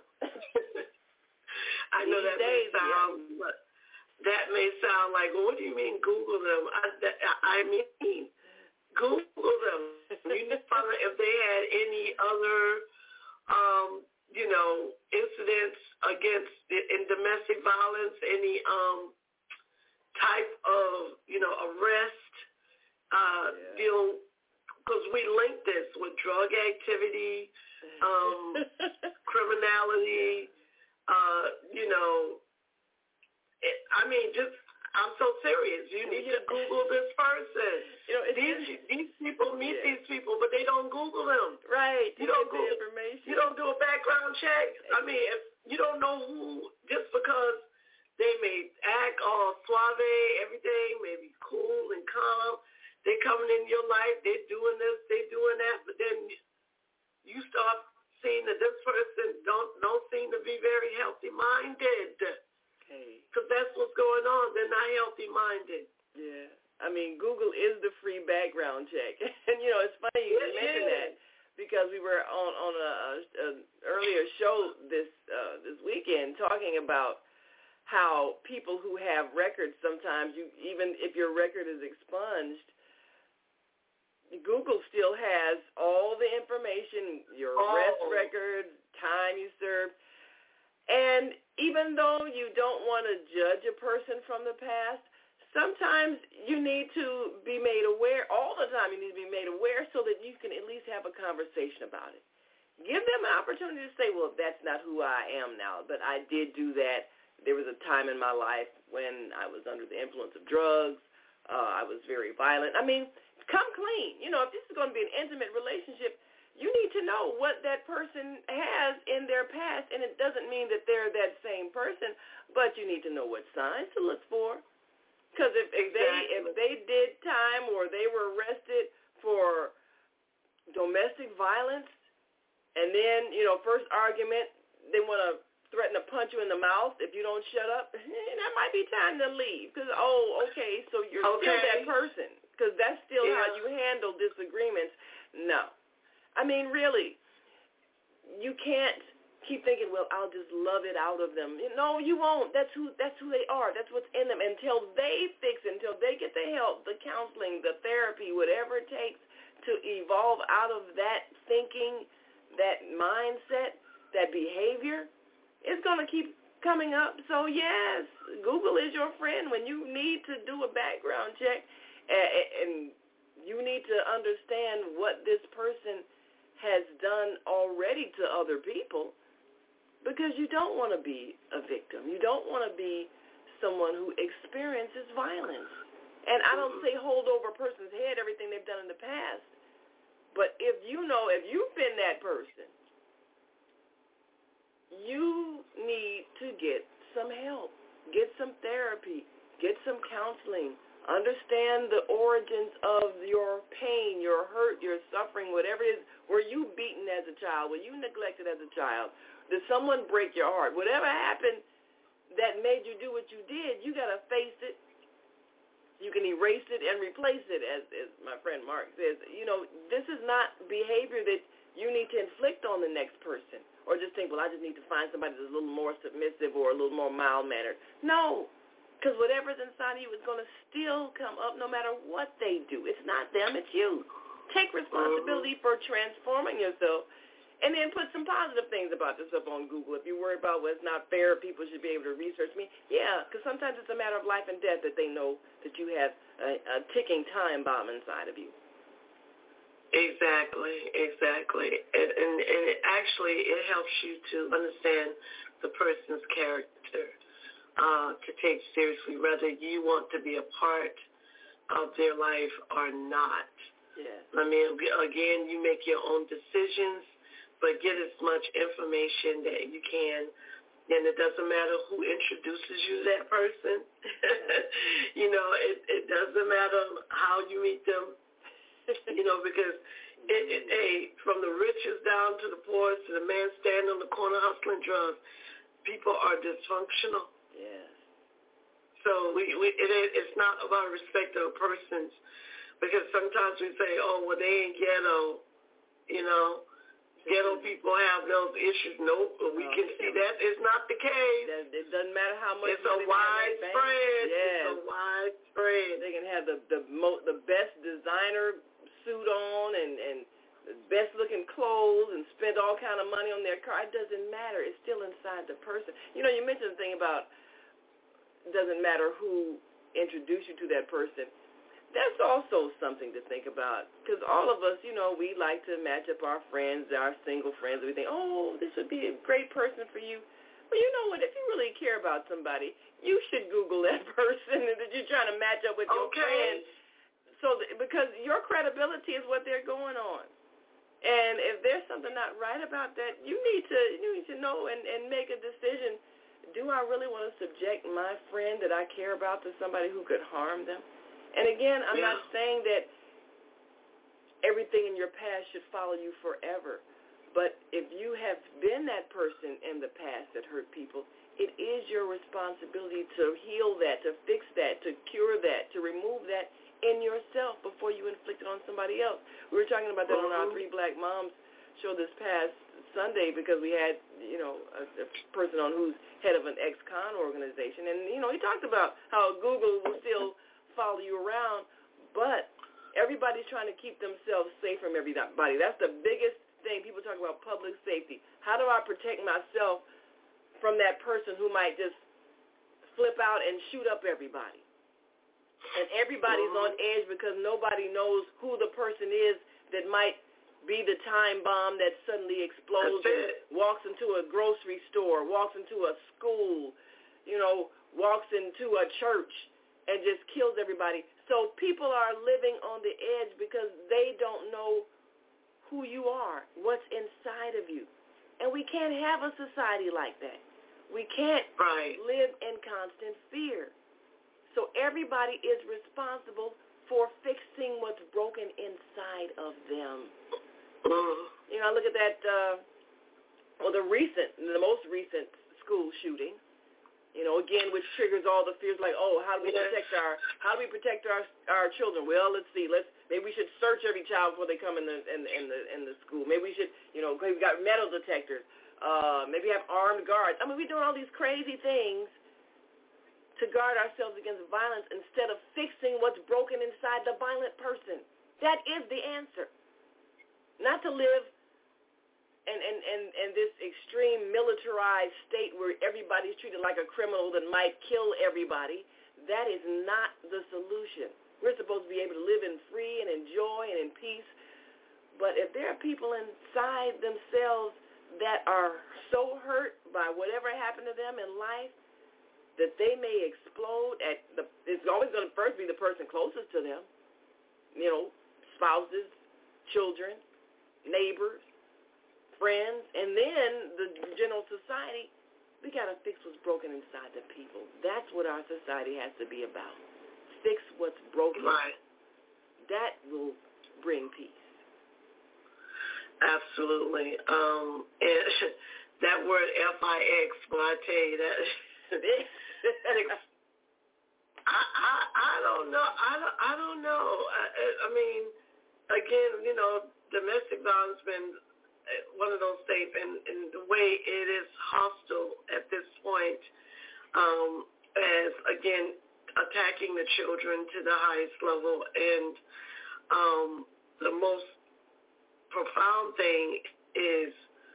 I know that may sound like, well, what do you mean Google them? I mean, Google them. You need to find out if they had any other, incidents in domestic violence, any type of, arrest, because we link this with drug activity, criminality, I'm so serious. You need to Google this person. These people meet these people, but they don't Google them. Right. You don't Google information. You don't do a background check. I mean, if you don't know who, just because they may act all suave, everything may be cool and calm, they coming in your life, they're doing this, they're doing that, but then you start seeing that this person don't seem to be very healthy-minded. Because that's what's going on. They're not healthy-minded. Yeah. I mean, Google is the free background check. And, it's funny you mentioned that, because we were on an earlier show this weekend talking about how people who have records, sometimes even if your record is expunged, Google still has all the information, your arrest records, time you served. And even though you don't want to judge a person from the past, sometimes you need to be made aware, all the time you need to be made aware so that you can at least have a conversation about it. Give them an opportunity to say, well, that's not who I am now, but I did do that. There was a time in my life when I was under the influence of drugs. I was very violent. I mean, come clean. If this is going to be an intimate relationship, you need to know what that person has in their past, and it doesn't mean that they're that same person, but you need to know what signs to look for. Because if they did time or they were arrested for domestic violence, and then, first argument, they want to threaten to punch you in the mouth if you don't shut up, that might be time to leave. Because, okay, so you're still that person. Because that's still how you handle disagreements. No. I mean, really, you can't keep thinking, well, I'll just love it out of them. No, you won't. That's who they are. That's what's in them. Until they fix it, until they get the help, the counseling, the therapy, whatever it takes to evolve out of that thinking, that mindset, that behavior, it's going to keep coming up. So, yes, Google is your friend when you need to do a background check. And you need to understand what this person has done already to other people, because you don't want to be a victim. You don't want to be someone who experiences violence. And I don't say hold over a person's head everything they've done in the past, but if you've been that person, you need to get some help, get some therapy, get some counseling, understand the origins of your pain, your hurt, your suffering, whatever it is. Were you beaten as a child? Were you neglected as a child? Did someone break your heart? Whatever happened that made you do what you did, you got to face it. You can erase it and replace it, as my friend Mark says. This is not behavior that you need to inflict on the next person, or just think, well, I just need to find somebody that's a little more submissive or a little more mild-mannered. No, because whatever's inside of you is going to still come up no matter what they do. It's not them, it's you. Take responsibility for transforming yourself, and then put some positive things about this up on Google. If you're worried about what's not fair, people should be able to research me. Yeah, because sometimes it's a matter of life and death that they know that you have a ticking time bomb inside of you. Exactly. And it helps you to understand the person's character, to take seriously whether you want to be a part of their life or not. Yeah. I mean, again, you make your own decisions, but get as much information that you can. And it doesn't matter who introduces you to that person. It doesn't matter how you meet them, because from the richest down to the poorest, to the man standing on the corner hustling drugs, people are dysfunctional. Yes. So it's not about respect of persons, because sometimes we say, oh, well, they ain't ghetto, Ghetto people have those issues. Nope, we can see that is not the case. It doesn't matter how much. It's a widespread. Yes. It's a widespread. They can have the best designer suit on and the best looking clothes and spend all kind of money on their car. It doesn't matter. It's still inside the person. You mentioned the thing about it doesn't matter who introduced you to that person. That's also something to think about, because all of us, we like to match up our friends, our single friends, and we think, oh, this would be a great person for you. Well, you know what? If you really care about somebody, you should Google that person that you're trying to match up with your friend. So, because your credibility is what they're going on. And if there's something not right about that, you need to know and make a decision. Do I really want to subject my friend that I care about to somebody who could harm them? And again, I'm not saying that everything in your past should follow you forever. But if you have been that person in the past that hurt people, it is your responsibility to heal that, to fix that, to cure that, to remove that in yourself before you inflict it on somebody else. We were talking about that on our Three Black Moms show this past Sunday, because we had, a person on who's head of an ex-con organization. And, he talked about how Google will still follow you around, but everybody's trying to keep themselves safe from everybody. That's the biggest thing. People talk about public safety. How do I protect myself from that person who might just flip out and shoot up everybody? And everybody's on edge because nobody knows who the person is that might be the time bomb that suddenly explodes and walks into a grocery store, walks into a school, walks into a church, and just kills everybody. So people are living on the edge because they don't know who you are, what's inside of you. And we can't have a society like that. We can't live in constant fear. So everybody is responsible for fixing what's broken inside of them. I look at that, the most recent school shooting. Again, which triggers all the fears, like, oh, how do we protect our children? Well, let's see. Maybe we should search every child before they come in the school. Maybe we should, we've got metal detectors. Maybe have armed guards. I mean, we're doing all these crazy things to guard ourselves against violence instead of fixing what's broken inside the violent person. That is the answer. Not to live in this extreme militarized state where everybody's treated like a criminal that might kill everybody. That is not the solution. We're supposed to be able to live in free and in joy and in peace. But if there are people inside themselves that are so hurt by whatever happened to them in life that they may explode it's always going to first be the person closest to them, spouses, children, neighbors, friends, and then the general society. We got to fix what's broken inside the people. That's what our society has to be about. Fix what's broken. Right. That will bring peace. Absolutely. And that word FIX, boy, I tell you that. I don't know. I don't know. I mean, again, domestic violence has been one of those things, and the way it is hostile at this point, as again attacking the children to the highest level, and the most profound thing is,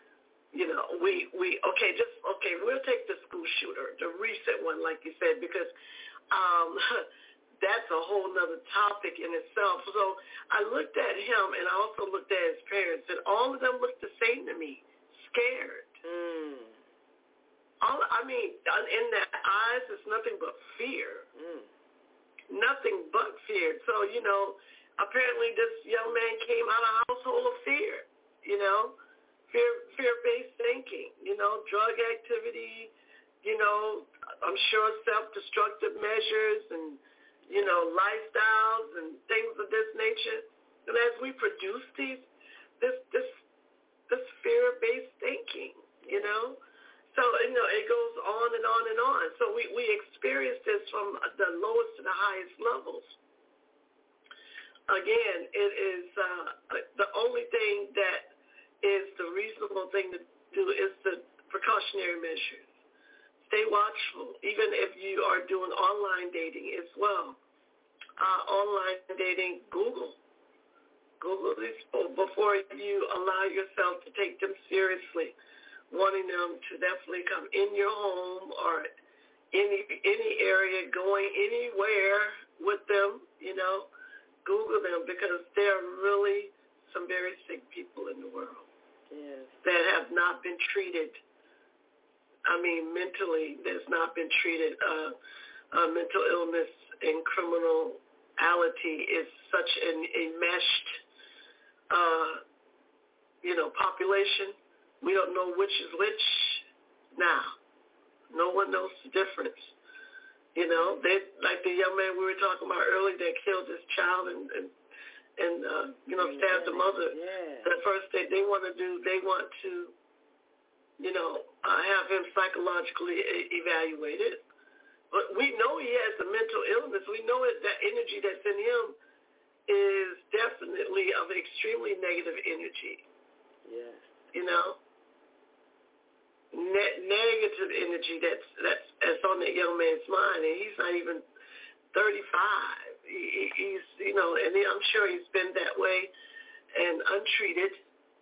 we'll take the school shooter, the recent one, like you said, because that's a whole nother topic in itself. So I looked at him, and I also looked at his parents, and all of them looked the same to me, scared. In their eyes, it's nothing but fear. Nothing but fear. So, apparently this young man came out of a household of fear, fear-based thinking, drug activity, I'm sure self-destructive measures and, lifestyles and things of this nature. And as we produce this fear-based thinking, so, it goes on and on and on. So we experience this from the lowest to the highest levels. Again, it is the only thing that is the reasonable thing to do is the precautionary measures. Stay watchful, even if you are doing online dating as well. Online dating, Google these people before you allow yourself to take them seriously, wanting them to definitely come in your home or any area, going anywhere with them, Google them, because there are really some very sick people in the world that have not been treated. Mentally, there's not been treated. Mental illness and criminality is such an enmeshed, population. We don't know which is which now. No one knows the difference. They, like the young man we were talking about earlier that killed his child and stabbed the mother. Yeah. The first thing they want to do, have him psychologically evaluated. But we know he has a mental illness. We know that energy that's in him is definitely of extremely negative energy. Yes. Negative energy that's on that young man's mind, and he's not even 35. He's and I'm sure he's been that way and untreated.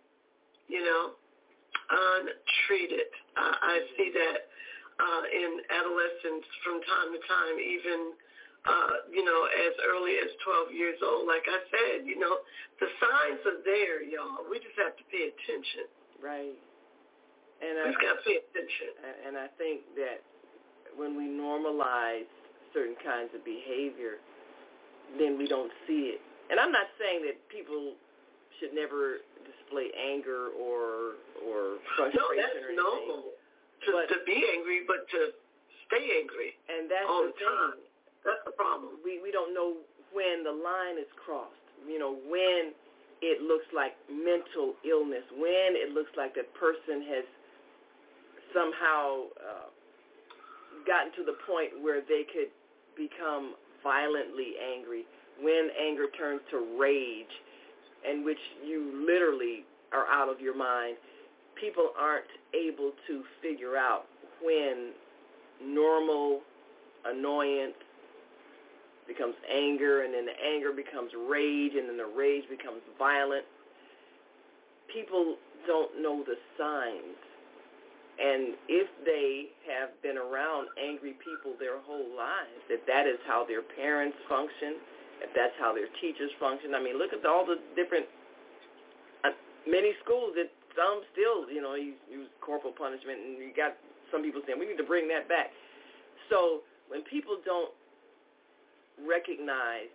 Untreated. I see that in adolescents from time to time, even as early as 12 years old. Like I said, the signs are there, y'all. We just have to pay attention. Right. We've got to pay attention. And I think that when we normalize certain kinds of behavior, then we don't see it. And I'm not saying that people should never display anger or frustration. No, that's normal. To be angry, but to stay angry. And that's all the time. thing. That's the problem. We don't know when the line is crossed. When it looks like mental illness, when it looks like that person has somehow gotten to the point where they could become violently angry, when anger turns to rage, in which you literally are out of your mind. People aren't able to figure out when normal annoyance becomes anger, and then the anger becomes rage, and then the rage becomes violent. People don't know the signs. And if they have been around angry people their whole lives, that is how their parents function, if that's how their teachers function. I mean, look at all the different, many schools that some still, use corporal punishment, and you got some people saying we need to bring that back. So when people don't recognize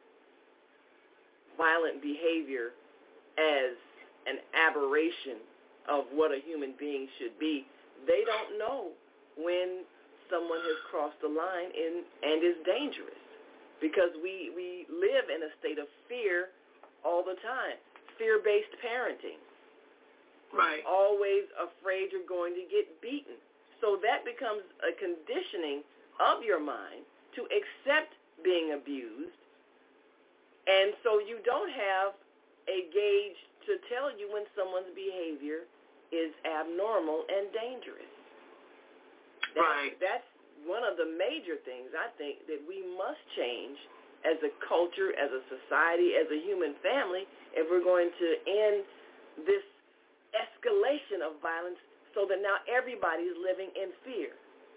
violent behavior as an aberration of what a human being should be, they don't know when someone has crossed the line and is dangerous, because we live in a state of fear all the time, fear-based parenting. Right. Always afraid you're going to get beaten. So that becomes a conditioning of your mind to accept being abused, and so you don't have a gauge to tell you when someone's behavior is abnormal and dangerous. That's one of the major things, I think, that we must change as a culture, as a society, as a human family, if we're going to end this escalation of violence so that now everybody is living in fear.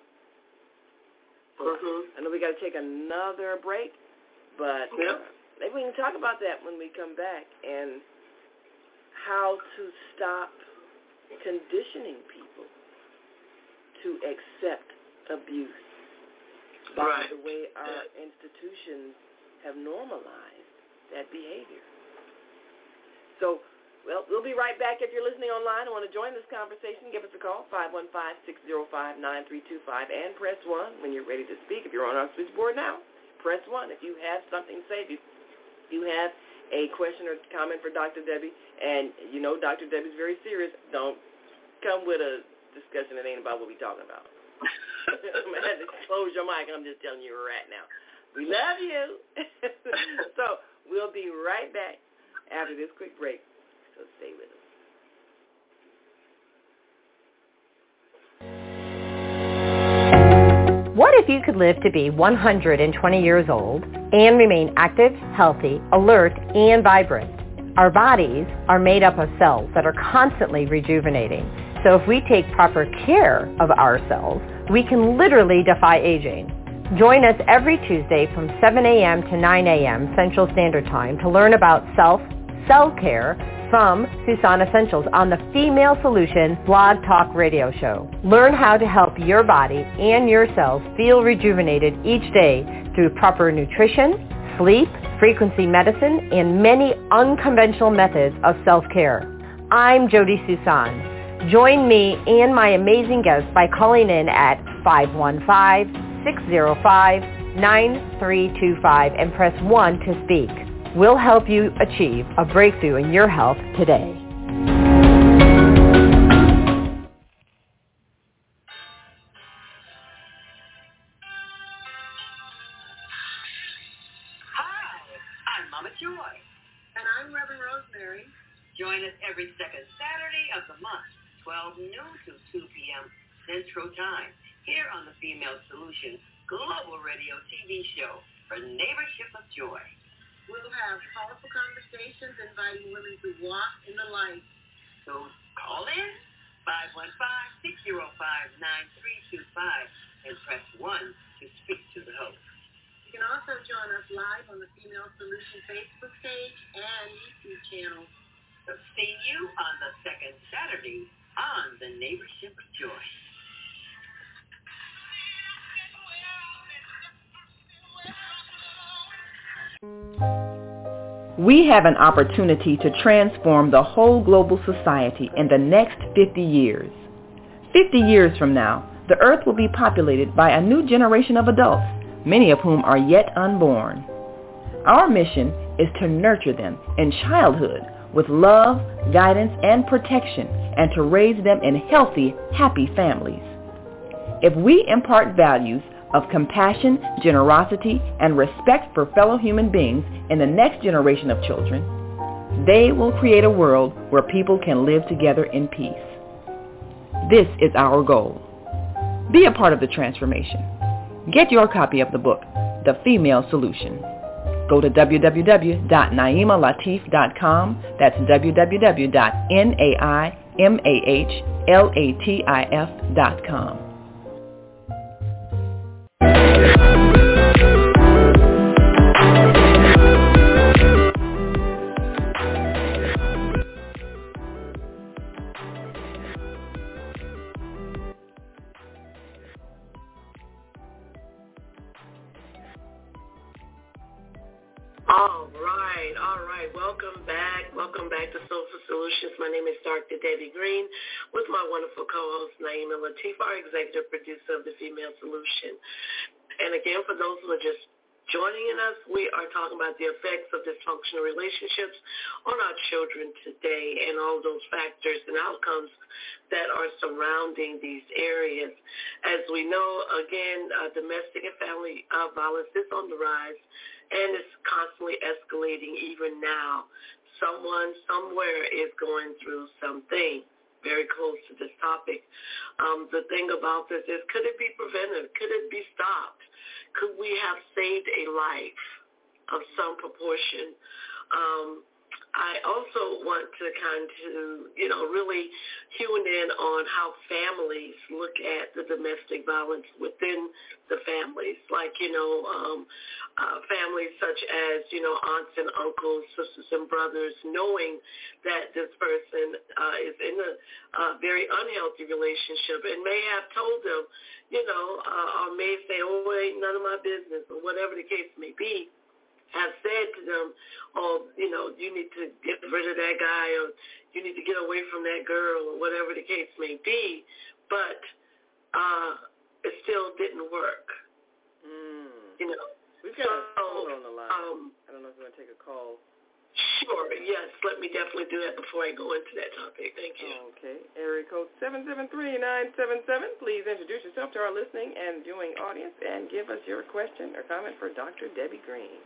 I know we got to take another break, but maybe we can talk about that when we come back, and how to stop conditioning people to accept abuse by the way our institutions have normalized that behavior. So, we'll be right back. If you're listening online and want to join this conversation, give us a call, 515-605-9325, and press 1 when you're ready to speak. If you're on our switchboard now, press 1. If you have something to say, if you have a question or comment for Dr. Debbie, and you know Dr. Debbie's very serious, don't come with a discussion that ain't about what we're talking about. I'm going to have to close your mic. I'm just telling you right now. We love you. So we'll be right back after this quick break. So stay with us. What if you could live to be 120 years old and remain active, healthy, alert, and vibrant? Our bodies are made up of cells that are constantly rejuvenating. So if we take proper care of ourselves, we can literally defy aging. Join us every Tuesday from 7 a.m. to 9 a.m. Central Standard Time to learn about self-care from Susan Essentials on the Female Solution Blog Talk Radio Show. Learn how to help your body and your cells feel rejuvenated each day through proper nutrition, sleep, frequency medicine, and many unconventional methods of self-care. I'm Jody Susan. Join me and my amazing guests by calling in at 515-605-9325 and press 1 to speak. We'll help you achieve a breakthrough in your health today. Hi, I'm Mama Joy. And I'm Reverend Rosemary. Join us every second Saturday of the month, 12 noon to 2 p.m. Central Time, here on the Female Solution Global Radio TV show for Neighborship of Joy. We'll have powerful conversations inviting women to walk in the light. So call in 515-605-9325 and press 1 to speak to the host. You can also join us live on the Female Solution Facebook page and YouTube channel. So see you on the second Saturday on the Neighborship of Joy. We have an opportunity to transform the whole global society in the next 50 years. 50 years from now, the earth will be populated by a new generation of adults, many of whom are yet unborn. Our mission is to nurture them in childhood with love, guidance, and protection, and to raise them in healthy, happy families. If we impart values of compassion, generosity, and respect for fellow human beings in the next generation of children, they will create a world where people can live together in peace. This is our goal. Be a part of the transformation. Get your copy of the book, The Female Solution. Go to www.naimalatif.com. That's www.naimalatif.com. Welcome back to Soulful Solutions. My name is Dr. Debbie Green with my wonderful co-host Naima Latif, our executive producer of The Female Solution. And again, for those who are just joining us, we are talking about the effects of dysfunctional relationships on our children today and all those factors and outcomes that are surrounding these areas. As we know, again, domestic and family violence is on the rise, and it's constantly escalating even now. Someone somewhere is going through something very close to this topic. The thing about this is, could it be prevented? Could it be stopped? Could we have saved a life of some proportion? I also want to really hone in on how families look at the domestic violence within the families, like, families such as, aunts and uncles, sisters and brothers, knowing that this person is in a very unhealthy relationship and may have told them, or may say, oh, ain't none of my business, or whatever the case may be, have said to them, you need to get rid of that guy, or you need to get away from that girl, or whatever the case may be, but it still didn't work. We've got a call on the line. I don't know if you want to take a call. Sure, yes. Let me definitely do that before I go into that topic. Thank you. Okay. Area code 773-977. Please introduce yourself to our listening and viewing audience and give us your question or comment for Dr. Debbie Green.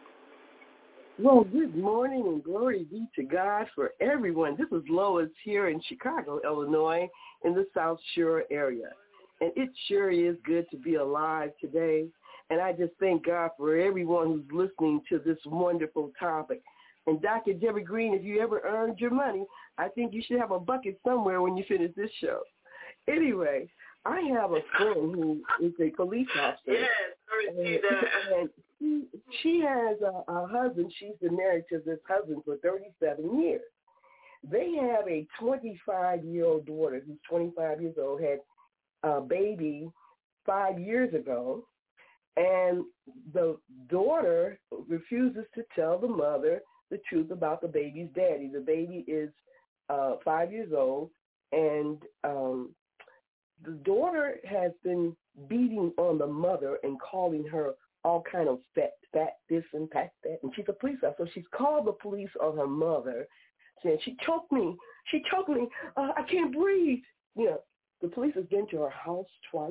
Well, good morning and glory be to God for everyone. This is Lois here in Chicago, Illinois, in the South Shore area. And it sure is good to be alive today. And I just thank God for everyone who's listening to this wonderful topic. And Dr. Debbie Green, if you ever earned your money, I think you should have a bucket somewhere when you finish this show. Anyway, I have a friend who is a police officer. Yes, I received that. And she has a husband. She's been married to this husband for 37 years. They have a 25-year-old daughter who's 25 years old, had a baby 5 years ago. And the daughter refuses to tell the mother the truth about the baby's daddy. The baby is 5 years old, and the daughter has been beating on the mother and calling her all kind of fat this and fat that. And she's a police officer. So she's called the police on her mother, saying, she choked me. I can't breathe. The police has been to her house twice.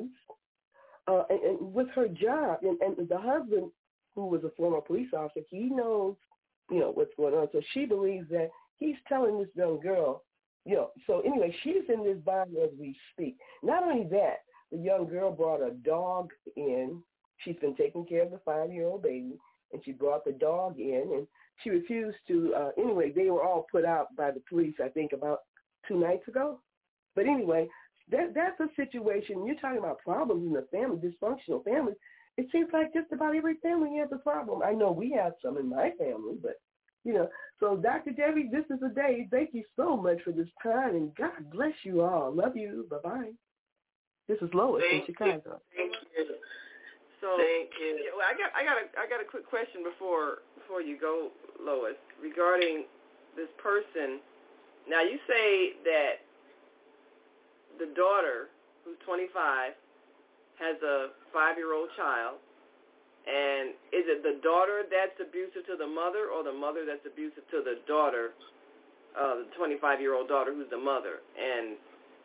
And with her job, and the husband, who was a former police officer, he knows, what's going on. So she believes that he's telling this young girl, So anyway, she's in this body as we speak. Not only that, the young girl brought a dog in. She's been taking care of the 5-year-old baby, and she brought the dog in, and she refused to. Anyway, they were all put out by the police, I think, about 2 nights ago. But anyway, that's a situation. You're talking about problems in the family, dysfunctional families. It seems like just about every family has a problem. I know we have some in my family, but, So, Dr. Debbie, this is a day. Thank you so much for this time, and God bless you all. Love you. Bye-bye. This is Lois in Chicago. Thank you. So, thank you. Well, I got a quick question before you go, Lois, regarding this person. Now, you say that the daughter, who's 25, has a 5-year-old child, and is it the daughter that's abusive to the mother, or the mother that's abusive to the daughter, the 25-year-old daughter who's the mother? And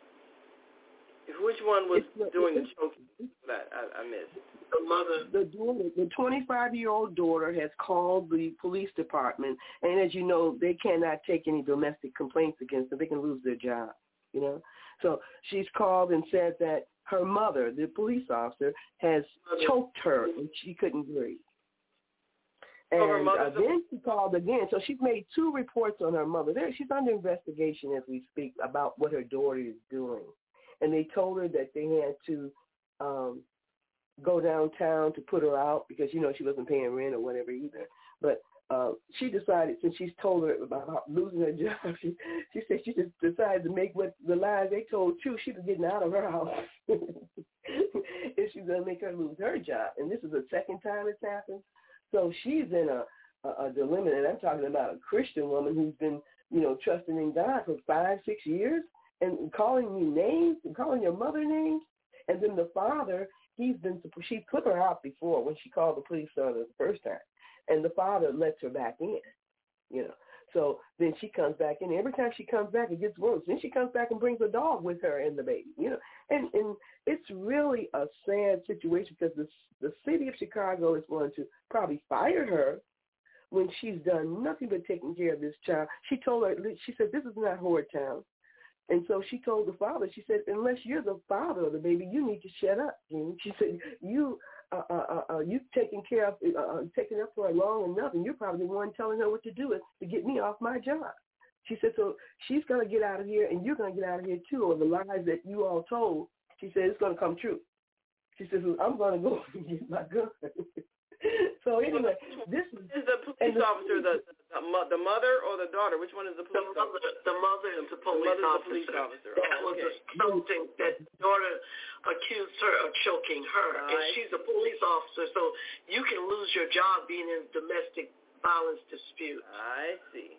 which one was doing the choking that I missed? The mother. The daughter, the 25-year-old daughter has called the police department, and as you know, they cannot take any domestic complaints against them. They can lose their job, So she's called and said that her mother, the police officer, has choked her and she couldn't breathe. And then she called again. So she's made 2 reports on her mother. She's under investigation as we speak about what her daughter is doing. And they told her that they had to go downtown to put her out because, she wasn't paying rent or whatever either. But she decided, since she's told her about losing her job, she said she just decided to make what the lies they told true. She was getting out of her house if she's going to make her lose her job. And this is the second time it's happened. So she's in a a dilemma, and I'm talking about a Christian woman who's been, trusting in God for 5-6 years and calling you names and calling your mother names. And then the father, she put her out before when she called the police on her the first time. And the father lets her back in, So then she comes back in. Every time she comes back, it gets worse. Then she comes back and brings a dog with her and the baby, And it's really a sad situation because the city of Chicago is going to probably fire her when she's done nothing but taking care of this child. She said, this is not Howard Town. And so she told the father, she said, unless you're the father of the baby, you need to shut up. She said, you've taken care of, taken up for her long enough, and you're probably the one telling her what to do is to get me off my job. She said, so she's going to get out of here, and you're going to get out of here too, or the lies that you all told, she said, it's going to come true. She says, I'm going to go and get my gun. So anyway, this is the police officer, the mother or the daughter? Which one is the police officer? The mother is the police officer. That was something that the daughter accused her of choking her, and she's a police officer, so you can lose your job being in a domestic violence dispute. I see.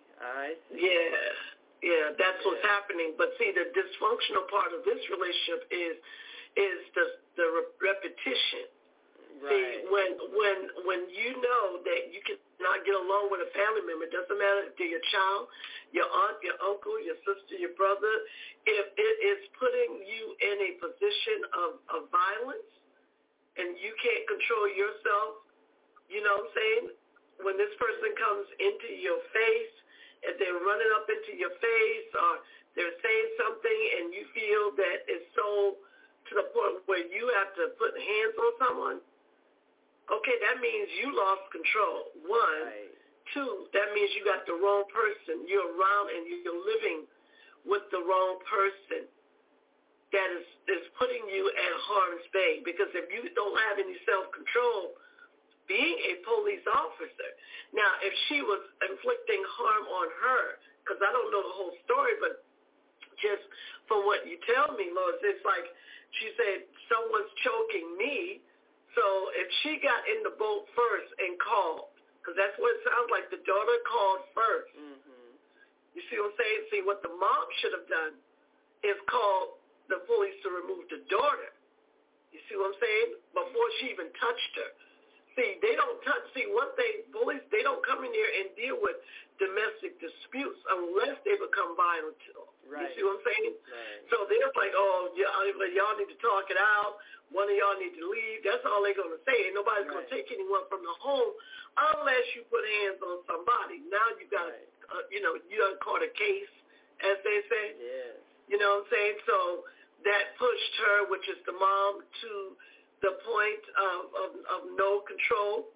Yeah, that's what's happening. But see, the dysfunctional part of this relationship is the repetition. Right. See, when you know that you cannot get along with a family member, it doesn't matter if they're your child, your aunt, your uncle, your sister, your brother, if it is putting you in a position of violence and you can't control yourself, you know what I'm saying? When this person comes into your face, if they're running up into your face or they're saying something and you feel that it's so to the point where you have to put hands on someone, okay, that means you lost control. One. Right. Two, that means you got the wrong person. You're around and you're living with the wrong person that is putting you at harm's way. Because if you don't have any self-control, being a police officer, now if she was inflicting harm on her, because I don't know the whole story, but just from what you tell me, Lois, it's like she said, someone's choking me. So if she got in the boat first and called, because that's what it sounds like, the daughter called first. Mm-hmm. You see what I'm saying? See, what the mom should have done is call the police to remove the daughter. You see what I'm saying? Before she even touched her. See, they don't touch. See, one thing, police, they don't come in here and deal with domestic disputes unless they become violent. Right. You see what I'm saying? Right. So they're like, oh, y'all need to talk it out. One of y'all need to leave. That's all they're going to say. And nobody's going to take anyone from the home unless you put hands on somebody. Now you got, you done caught a case, as they say. Yes. You know what I'm saying? So that pushed her, which is the mom, to the point of no control.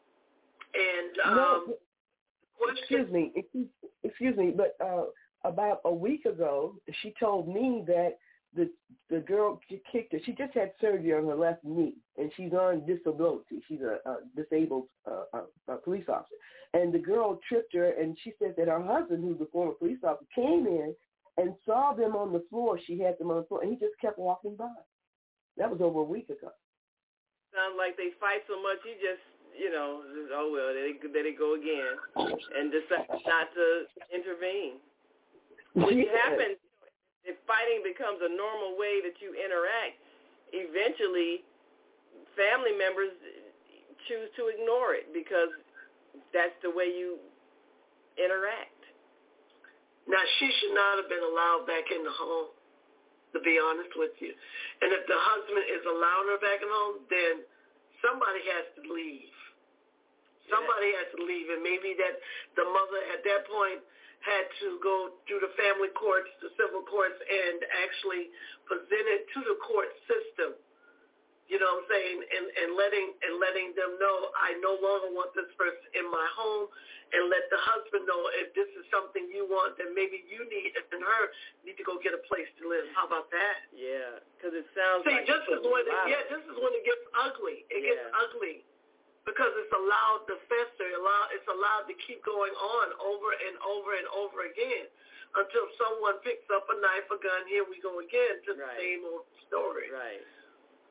And excuse me, but about a week ago, she told me that the girl kicked her. She just had surgery on her left knee, and she's on disability. She's a disabled police officer. And the girl tripped her, and she said that her husband, who's a former police officer, came in and saw them on the floor. She had them on the floor, and he just kept walking by. That was over a week ago. Sounds like they fight so much, he just, oh, well, there they go again, and decide not to intervene. Which happens, if fighting becomes a normal way that you interact, eventually family members choose to ignore it because that's the way you interact. Now, she should not have been allowed back in the home, to be honest with you. And if the husband is allowing her back in the home, then somebody has to leave. Somebody has to leave, and maybe that the mother at that point had to go through the family courts, the civil courts, and actually present it to the court system. You know what I'm saying? And letting them know, I no longer want this person in my home, and let the husband know if this is something you want, then maybe you need, and her need to go get a place to live. How about that? Yeah, because it sounds like this is when it gets ugly. It gets ugly because it's allowed to fester. It's allowed to keep going on over and over and over again until someone picks up a knife, a gun. Here we go again to the same old story. Right.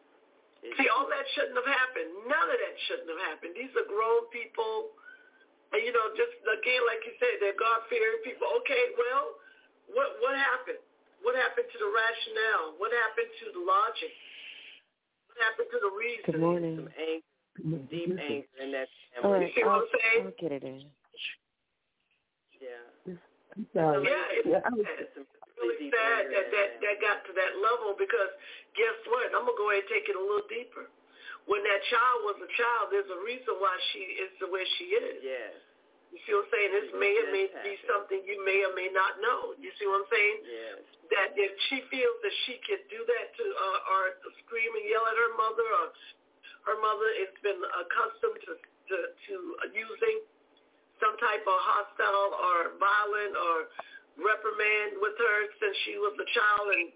See, all that shouldn't have happened. None of that shouldn't have happened. These are grown people And, just again, like you said, they're God-fearing people. Okay, well, what happened? What happened to the rationale? What happened to the logic? What happened to the reason? Good morning. Some anger, deep anger in that family. All right, You see what I'm saying? I'll get it in. Yeah. I'm sorry. It's really sad that got to that level because guess what? I'm going to go ahead and take it a little deeper. When that child was a child, there's a reason why she is the way she is. Yes. You see what I'm saying? This may or may be something you may or may not know. You see what I'm saying? Yes. That if she feels that she can do that to or scream and yell at her mother, or her mother has been accustomed to using some type of hostile or violent or reprimand with her since she was a child, and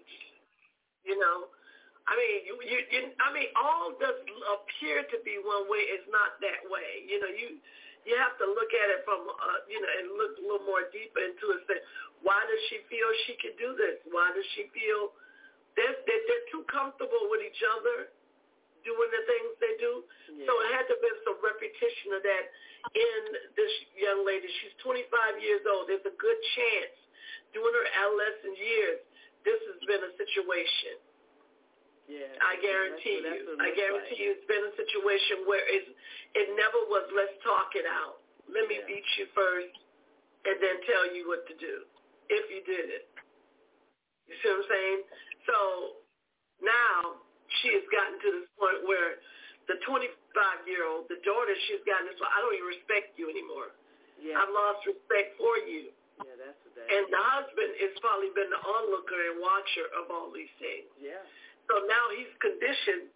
all does appear to be one way. It's not that way. You have to look at it from and look a little more deeper into it. Say, why does she feel she can do this? Why does she feel they're too comfortable with each other doing the things they do? Yeah. So it had to be some repetition of that in this young lady. She's 25 years old. There's a good chance during her adolescent years this has been a situation. Yeah, I guarantee you it's been a situation where it never was, let's talk it out. Let me beat you first and then tell you what to do if you did it. You see what I'm saying? So now she has gotten to this point where the 25-year-old, the daughter, she's gotten this point, I don't even respect you anymore. Yeah. I've lost respect for you. Yeah, that's what that and is. The husband has probably been the onlooker and watcher of all these things. Yeah. So now he's conditioned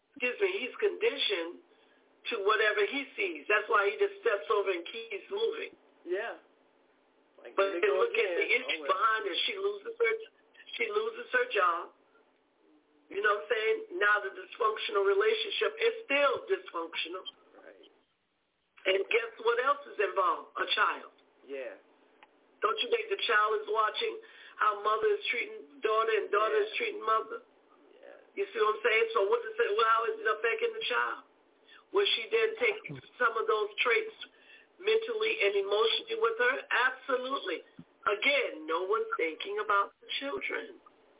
to whatever he sees. That's why he just steps over and keeps moving. Yeah. But look at the issue behind it. She loses her job. You know what I'm saying? Now the dysfunctional relationship is still dysfunctional. Right. And guess what else is involved? A child. Yeah. Don't you think the child is watching how mother is treating daughter and daughter is treating mother? You see what I'm saying? So how is it affecting the child? Will she then take some of those traits mentally and emotionally with her? Absolutely. Again, no one's thinking about the children.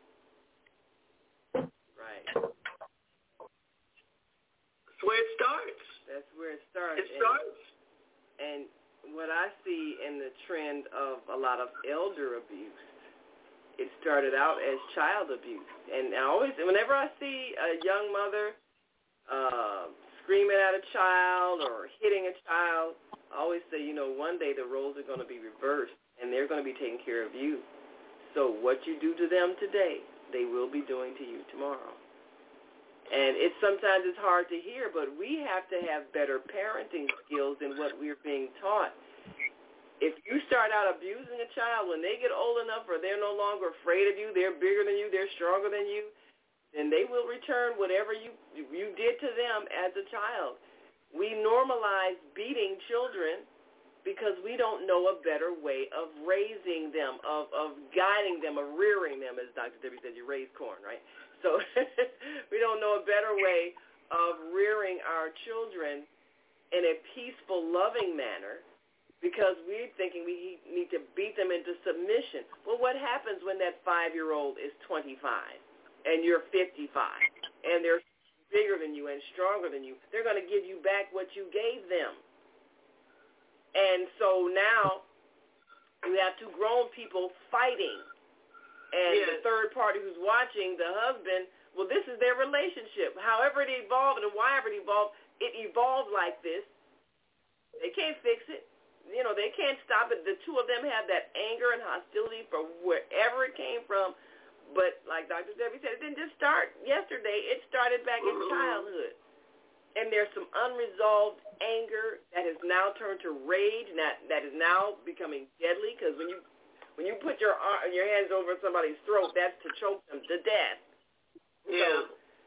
Right. That's where it starts. That's where it starts. It starts. And what I see in the trend of a lot of elder abuse, it started out as child abuse. And whenever I see a young mother screaming at a child or hitting a child, I always say, one day the roles are going to be reversed and they're going to be taking care of you. So what you do to them today, they will be doing to you tomorrow. And sometimes it's hard to hear, but we have to have better parenting skills than what we're being taught. If you start out abusing a child, when they get old enough or they're no longer afraid of you, they're bigger than you, they're stronger than you, then they will return whatever you did to them as a child. We normalize beating children because we don't know a better way of raising them, of guiding them, of rearing them, as Dr. Debbie said, you raise corn, right? So we don't know a better way of rearing our children in a peaceful, loving manner, because we're thinking we need to beat them into submission. Well, what happens when that 5-year-old is 25 and you're 55 and they're bigger than you and stronger than you? They're going to give you back what you gave them. And so now you have two grown people fighting. And the third party who's watching, the husband, well, this is their relationship. However it evolved and wherever it evolved like this. They can't fix it. They can't stop it. The two of them have that anger and hostility from wherever it came from. But like Dr. Debbie said, it didn't just start yesterday. It started back in childhood. And there's some unresolved anger that has now turned to rage, that is now becoming deadly, because when you put your hands over somebody's throat, that's to choke them to death. Yeah.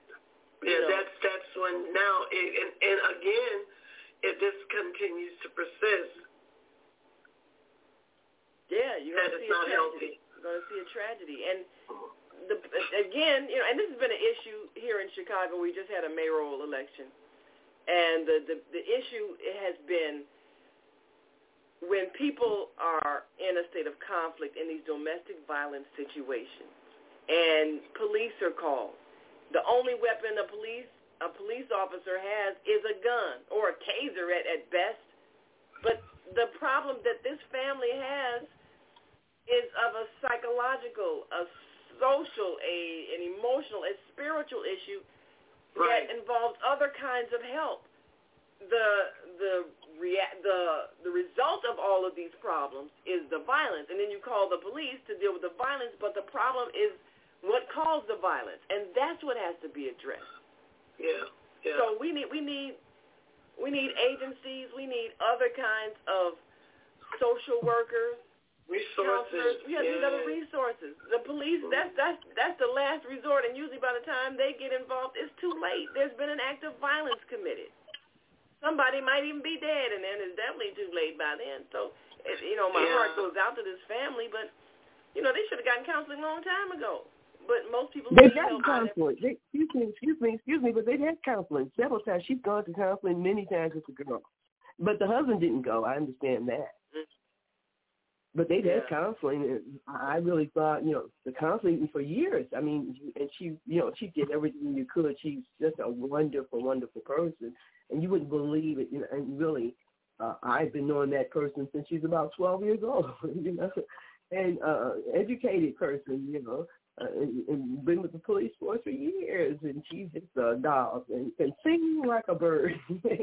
That's when now, and again, if this continues to persist, you're going to see a tragedy. You're going to see a tragedy. And and this has been an issue here in Chicago. We just had a mayoral election. And the issue has been when people are in a state of conflict in these domestic violence situations and police are called, the only weapon a police officer has is a gun or a taser at best. But the problem that this family has is of a psychological, a social, an emotional, a spiritual issue that involves other kinds of help. The result of all of these problems is the violence, and then you call the police to deal with the violence, but the problem is what caused the violence, and that's what has to be addressed. Yeah. So we need agencies, we need other kinds of social workers, resources. We have these other resources. The police, that's the last resort, and usually by the time they get involved, it's too late. There's been an act of violence committed. Somebody might even be dead, and then it's definitely too late by then. So, my heart goes out to this family, but, they should have gotten counseling a long time ago. But most people... They've had counseling. Excuse me, but they've had counseling several times. She's gone to counseling many times with the girl. But the husband didn't go. I understand that. But they've had counseling, and I really thought, the counseling for years. I mean, and she did everything you could. She's just a wonderful, wonderful person, and you wouldn't believe it. And really, I've been knowing that person since she's about 12 years old. And educated person, and been with the police force for years, and she's just a dog and singing like a bird. But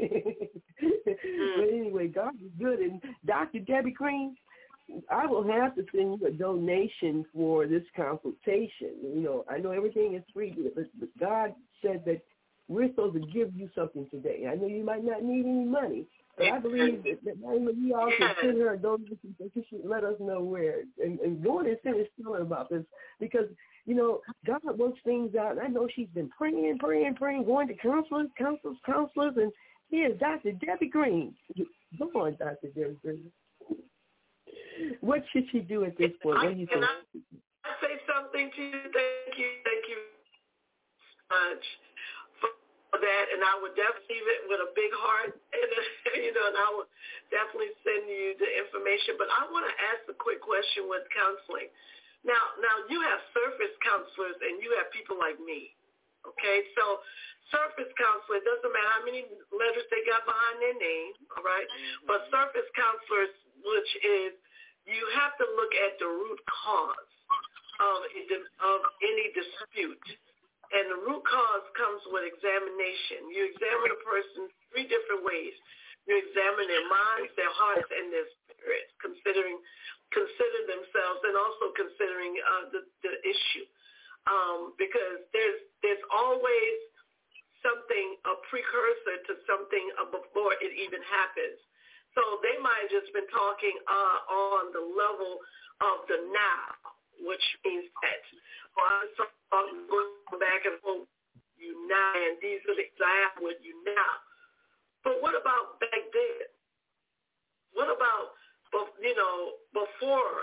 anyway, God is good. And Dr. Debbie Green, I will have to send you a donation for this consultation. I know everything is free, but God said that we're supposed to give you something today. I know you might not need any money, but I believe that we all can send her a donation, so she should let us know where. And go and finish telling about this, because, God works things out. And I know she's been praying, going to counselors, and here's Dr. Debbie Green. Go on, Dr. Debbie Green. What should she do at this point? What do you think? Can I say something to you? Thank you so much for that. And I would definitely leave it with a big heart, and I would definitely send you the information. But I want to ask a quick question with counseling. Now you have surface counselors and you have people like me. Okay, so surface counselor, it doesn't matter how many letters they got behind their name, all right? But surface counselors, which is you have to look at the root cause of any dispute. And the root cause comes with examination. You examine a person 3 different ways. You examine their minds, their hearts, and their spirits, consider themselves, and also considering the issue. Because there's always something, a precursor to something before it even happens. So they might have just been talking on the level of the now, which means that I'm going back and forth you now, and these are the examples with you now. But what about back then? What about, before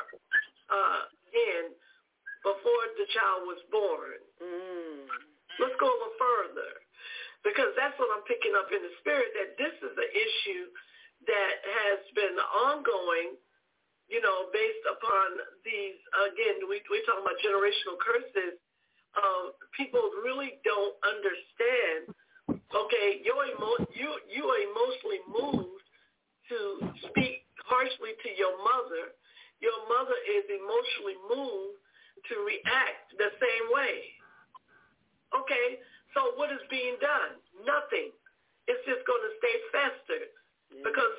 the child was born? Let's go a little further, because that's what I'm picking up in the spirit, that this is an issue that has been ongoing, based upon these, again, we're talking about generational curses. People really don't understand, okay, you are emotionally moved to speak harshly to your mother. Your mother is emotionally moved to react the same way. Okay, so what is being done? Nothing. It's just going to stay festered. Because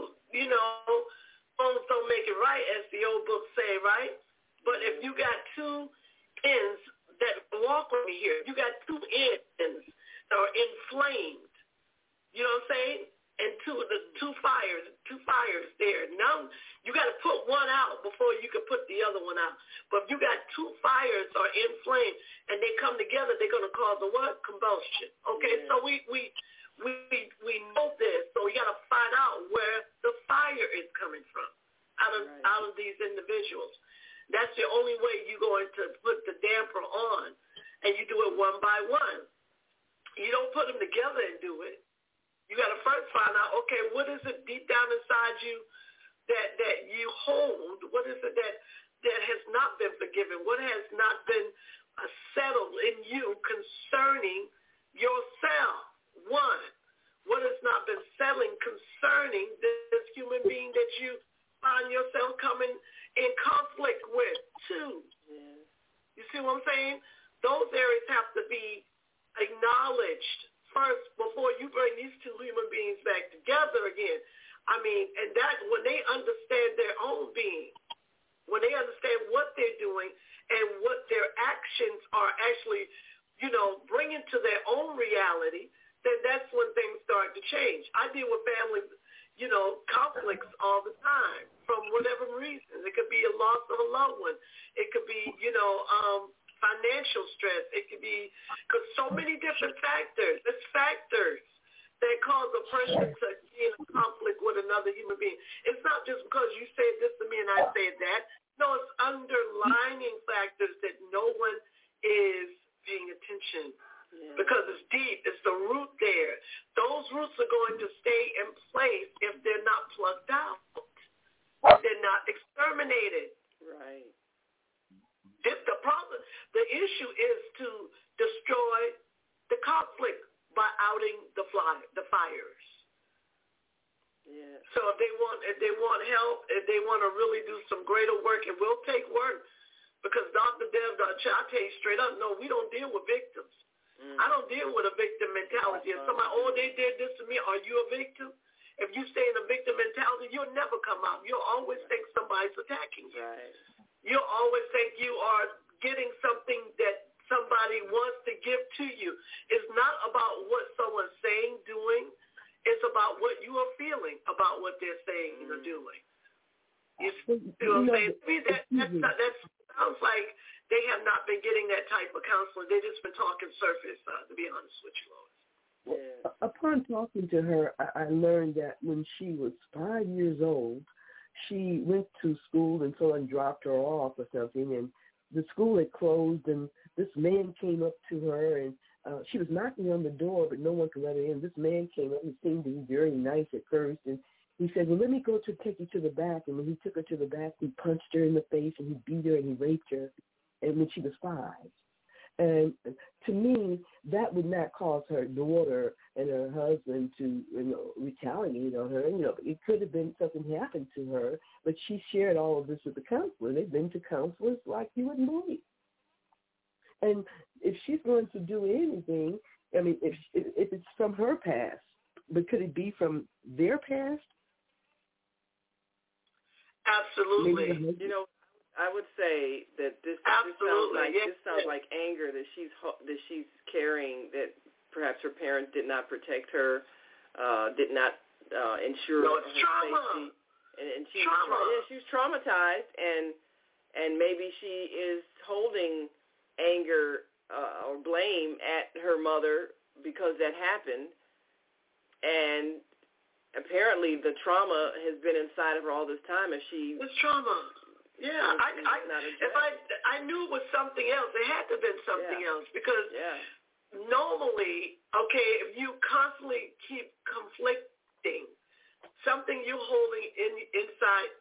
bones don't make it right, as the old books say, right? But if you got 2 ends that walk with me here, you got 2 ends that are inflamed. You know what I'm saying? And two fires there. Now you got to put one out before you can put the other one out. But if you got 2 fires are inflamed and they come together, they're going to cause a what? Combustion. Okay, so we know this, so we got to find out where the fire is coming from out of these individuals. That's the only way you're going to put the damper on, and you do it one by one. You don't put them together and do it. You got to first find out, okay, what is it deep down inside you that you hold? What is it that has not been forgiven? What has not been settled in you concerning yourself? One, what has not been settling concerning this human being that you find yourself coming in conflict with? Two, you see what I'm saying? Those areas have to be acknowledged first before you bring these two human beings back together again. I mean, and that when they understand their own being, when they understand what they're doing and what their actions are actually, bringing to their own reality, then that's when things start to change. I deal with family, conflicts all the time from whatever reason. It could be a loss of a loved one. It could be, financial stress. It could be because so many different factors. It's factors that cause a person to be in a conflict with another human being. It's not just because you said this to me and I said that. No, it's underlining factors that no one is paying attention because it's deep. It's the root there. Those roots are going to stay in place if they're not plucked out. They're not exterminated. Right. The issue is to destroy the conflict by outing the fires. Yeah. So if they want help, if they want to really do some greater work, it will take work. Because Dr. Dev, I tell you straight up, no, we don't deal with victims. I don't deal with a victim mentality. If somebody, they did this to me, are you a victim? If you stay in a victim mentality, you'll never come out. You'll always think somebody's attacking you. Right. You'll always think you are getting something that somebody wants to give to you. It's not about what someone's saying, doing. It's about what you are feeling about what they're saying or doing. You see what I'm saying? To me, that sounds like they have not been getting that type of counseling. They've just been talking surface, to be honest with you, Lois. Well, upon talking to her, I learned that when she was 5 years old, she went to school and someone dropped her off or something, and the school had closed, and this man came up to her, and she was knocking on the door, but no one could let her in. This man came up. He seemed to be very nice at first, and he said, well, let me go to take you to the back. And when he took her to the back, he punched her in the face, and he beat her, and he raped her, and when she was 5. And to me, that would not cause her daughter and her husband to, retaliate on her. It could have been something happened to her, but she shared all of this with the counselor. They've been to counselors like you wouldn't believe. And if she's going to do anything, I mean, if it's from her past, but could it be from their past? Absolutely. I would say that this sounds like anger that she's carrying, that perhaps her parents did not protect her, did not ensure her safety, and she's traumatized, and maybe she is holding anger or blame at her mother because that happened, and apparently the trauma has been inside of her all this time. It's trauma. Yeah, I knew it was something else. It had to have been something else because normally, if you constantly keep conflicting, something you're holding inside.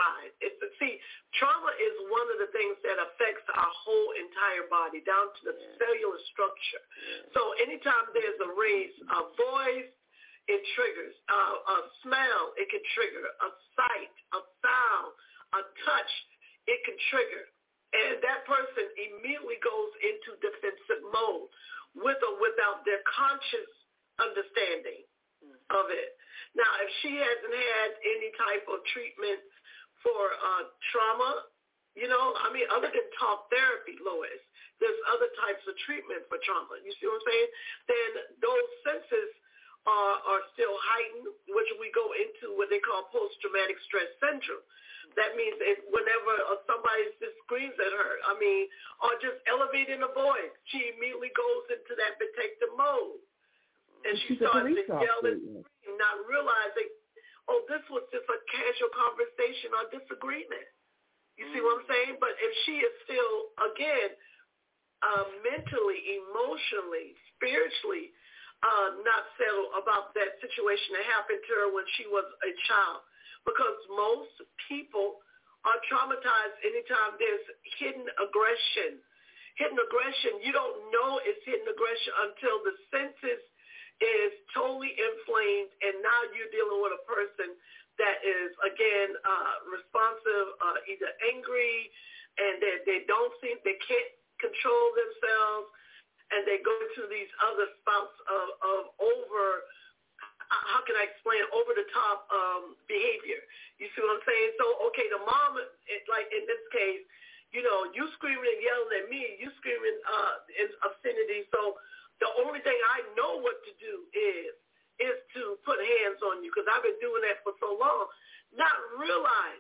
Trauma is one of the things that affects our whole entire body down to the cellular structure. So anytime there's a raise, a voice, it triggers. A smell, it can trigger. A sight, a sound, a touch, it can trigger. And that person immediately goes into defensive mode with or without their conscious understanding of it. Now, if she hasn't had any type of treatment for trauma, other than talk therapy, Lois, there's other types of treatment for trauma. You see what I'm saying? Then those senses are still heightened, which we go into what they call post-traumatic stress syndrome. That means whenever somebody just screams at her, or just elevating a voice, she immediately goes into that protective mode. And she starts to yell and scream, not realizing, this was just a casual conversation or disagreement. You see what I'm saying? But if she is still, again, mentally, emotionally, spiritually, not settled about that situation that happened to her when she was a child, because most people are traumatized anytime there's hidden aggression. Hidden aggression, you don't know it's hidden aggression until the senses is totally inflamed, and now you're dealing with a person that is, again, responsive, either angry, and they can't control themselves, and they go into these other spouts of over, how can I explain, over-the-top behavior. You see what I'm saying? So, okay, the mom, like in this case, you know, you screaming and yelling at me, you screaming in obscenity. So the only thing I know what to do is to put hands on you, because I've been doing that for so long, not realizing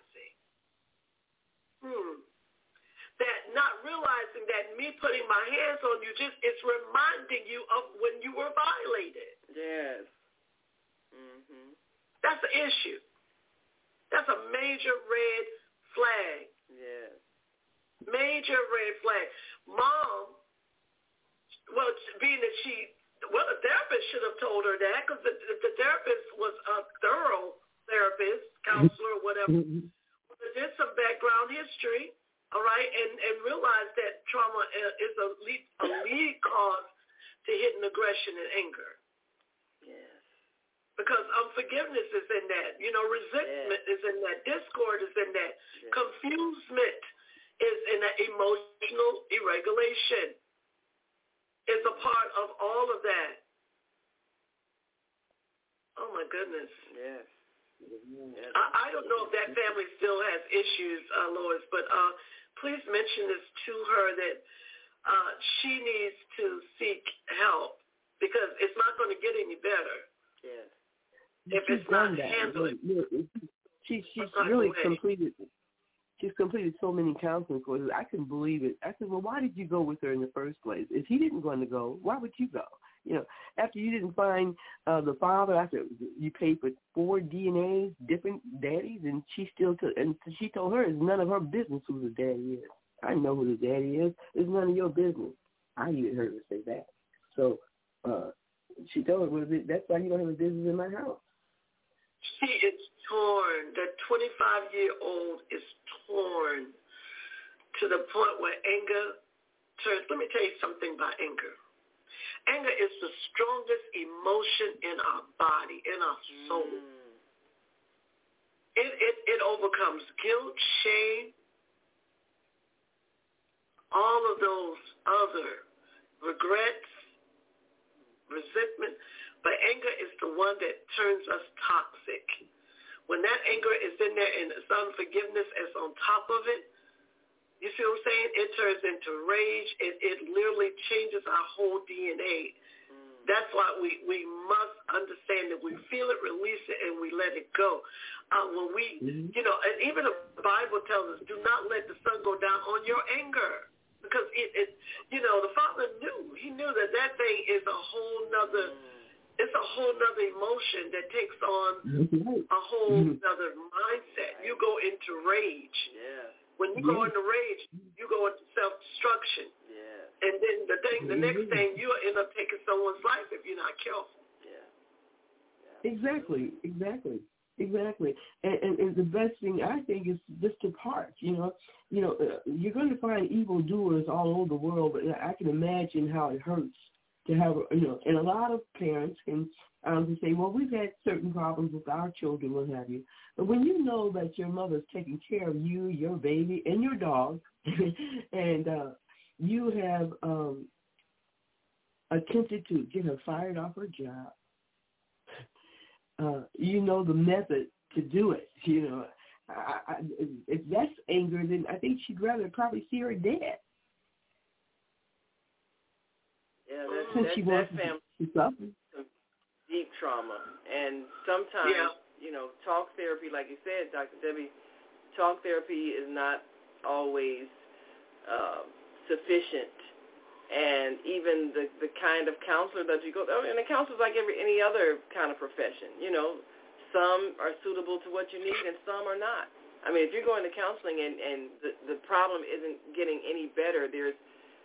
that me putting my hands on you it's reminding you of when you were violated. Yes. Mm-hmm. That's an issue. That's a major red flag. Yes. Major red flag. Mom, well, being that the therapist should have told her that, because the therapist was a thorough therapist, counselor, whatever. Did some background history, all right, and realized that trauma is a lead cause to hidden aggression and anger. Yes. Because unforgiveness is in that. You know, resentment is in that. Discord is in that. Yes. Confusement is in that. Emotional irregulation is a part of all of that. Oh, my goodness. Yes. I don't know if that family still has issues, Lois, but please mention this to her that she needs to seek help, because it's not going to get any better. Yes. If it's not handled. She's really completed. She's completed so many counseling courses. I couldn't believe it. I said, well, why did you go with her in the first place? If he didn't want to go, why would you go? You know, after you didn't find the father, after you paid for 4 DNAs, different daddies, and she still took, and she told her it's none of her business who the daddy is. I know who the daddy is. It's none of your business. I even heard her say that. So she told her, that's why you don't have a business in my house. She is torn. That 25-year-old is torn to the point where anger turns. Let me tell you something about anger. Anger is the strongest emotion in our body, in our soul. It overcomes guilt, shame, all of those other regrets, resentment. But anger is the one that turns us toxic. When that anger is in there and it's unforgiveness is on top of it, you see what I'm saying? It turns into rage. It literally changes our whole DNA. That's why we must understand that we feel it, release it, and we let it go. When we, you know, and even the Bible tells us, do not let the sun go down on your anger. Because, you know, the Father knew. He knew that thing is a whole nother... It's a whole nother emotion that takes on a whole nother mindset. You go into rage. Yeah. When you go into rage, you go into self-destruction. Yeah. And then the next thing, you'll end up taking someone's life if you're not careful. Yeah. Exactly. And the best thing I think is just to part. You know, you're going to find evildoers all over the world, but I can imagine how it hurts to have, you know, and a lot of parents can say, well, we've had certain problems with our children, what have you. But when you know that your mother's taking care of you, your baby, and your dog, and you have attempted to get her fired off her job, you know the method to do it. You know, if that's anger, then I think she'd rather probably see her dead. Yeah, that family some deep trauma. And sometimes, you know, talk therapy, like you said, Dr. Debbie, talk therapy is not always sufficient. And even the kind of counselor that you go, and the counselor's like any other kind of profession, you know, some are suitable to what you need and some are not. I mean, if you're going to counseling and the problem isn't getting any better, there's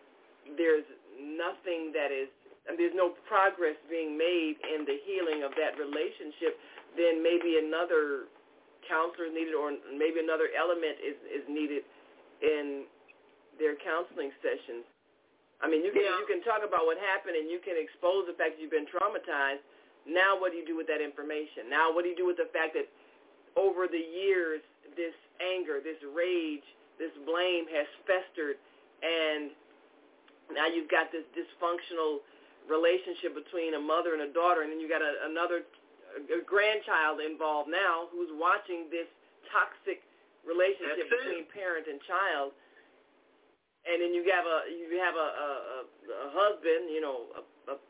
nothing that is, and there's no progress being made in the healing of that relationship, then maybe another counselor is needed, or maybe another element is needed in their counseling sessions. I mean, you can talk about what happened, and you can expose the fact that you've been traumatized. Now what do you do with that information? Now what do you do with the fact that over the years this anger, this rage, this blame has festered, and now you've got this dysfunctional relationship between a mother and a daughter, and then you got another grandchild involved now who's watching this toxic relationship between parent and child. And then you have a husband, you know, a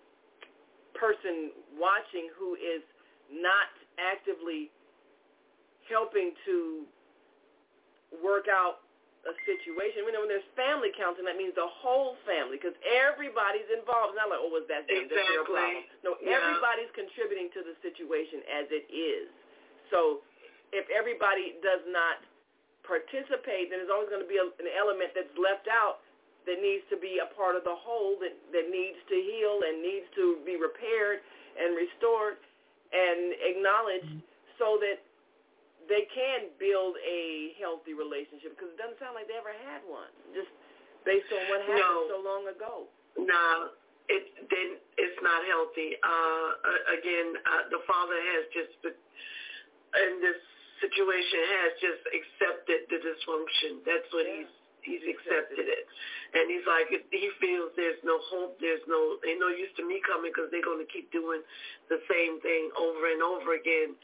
person watching who is not actively helping to work out a situation. When there's family counseling, that means the whole family, because everybody's involved. It's not like, oh, was that them? That's their problem. No, everybody's contributing to the situation as it is. So if everybody does not participate, then there's always going to be an element that's left out that needs to be a part of the whole, that needs to heal and needs to be repaired and restored and acknowledged so that they can build a healthy relationship, because it doesn't sound like they ever had one, just based on what happened so long ago. No, it's not healthy. Again, the father has just, in this situation, has just accepted the dysfunction. That's what he's accepted it, and he's like, he feels there's no hope, ain't no use to me coming, because they're going to keep doing the same thing over and over again.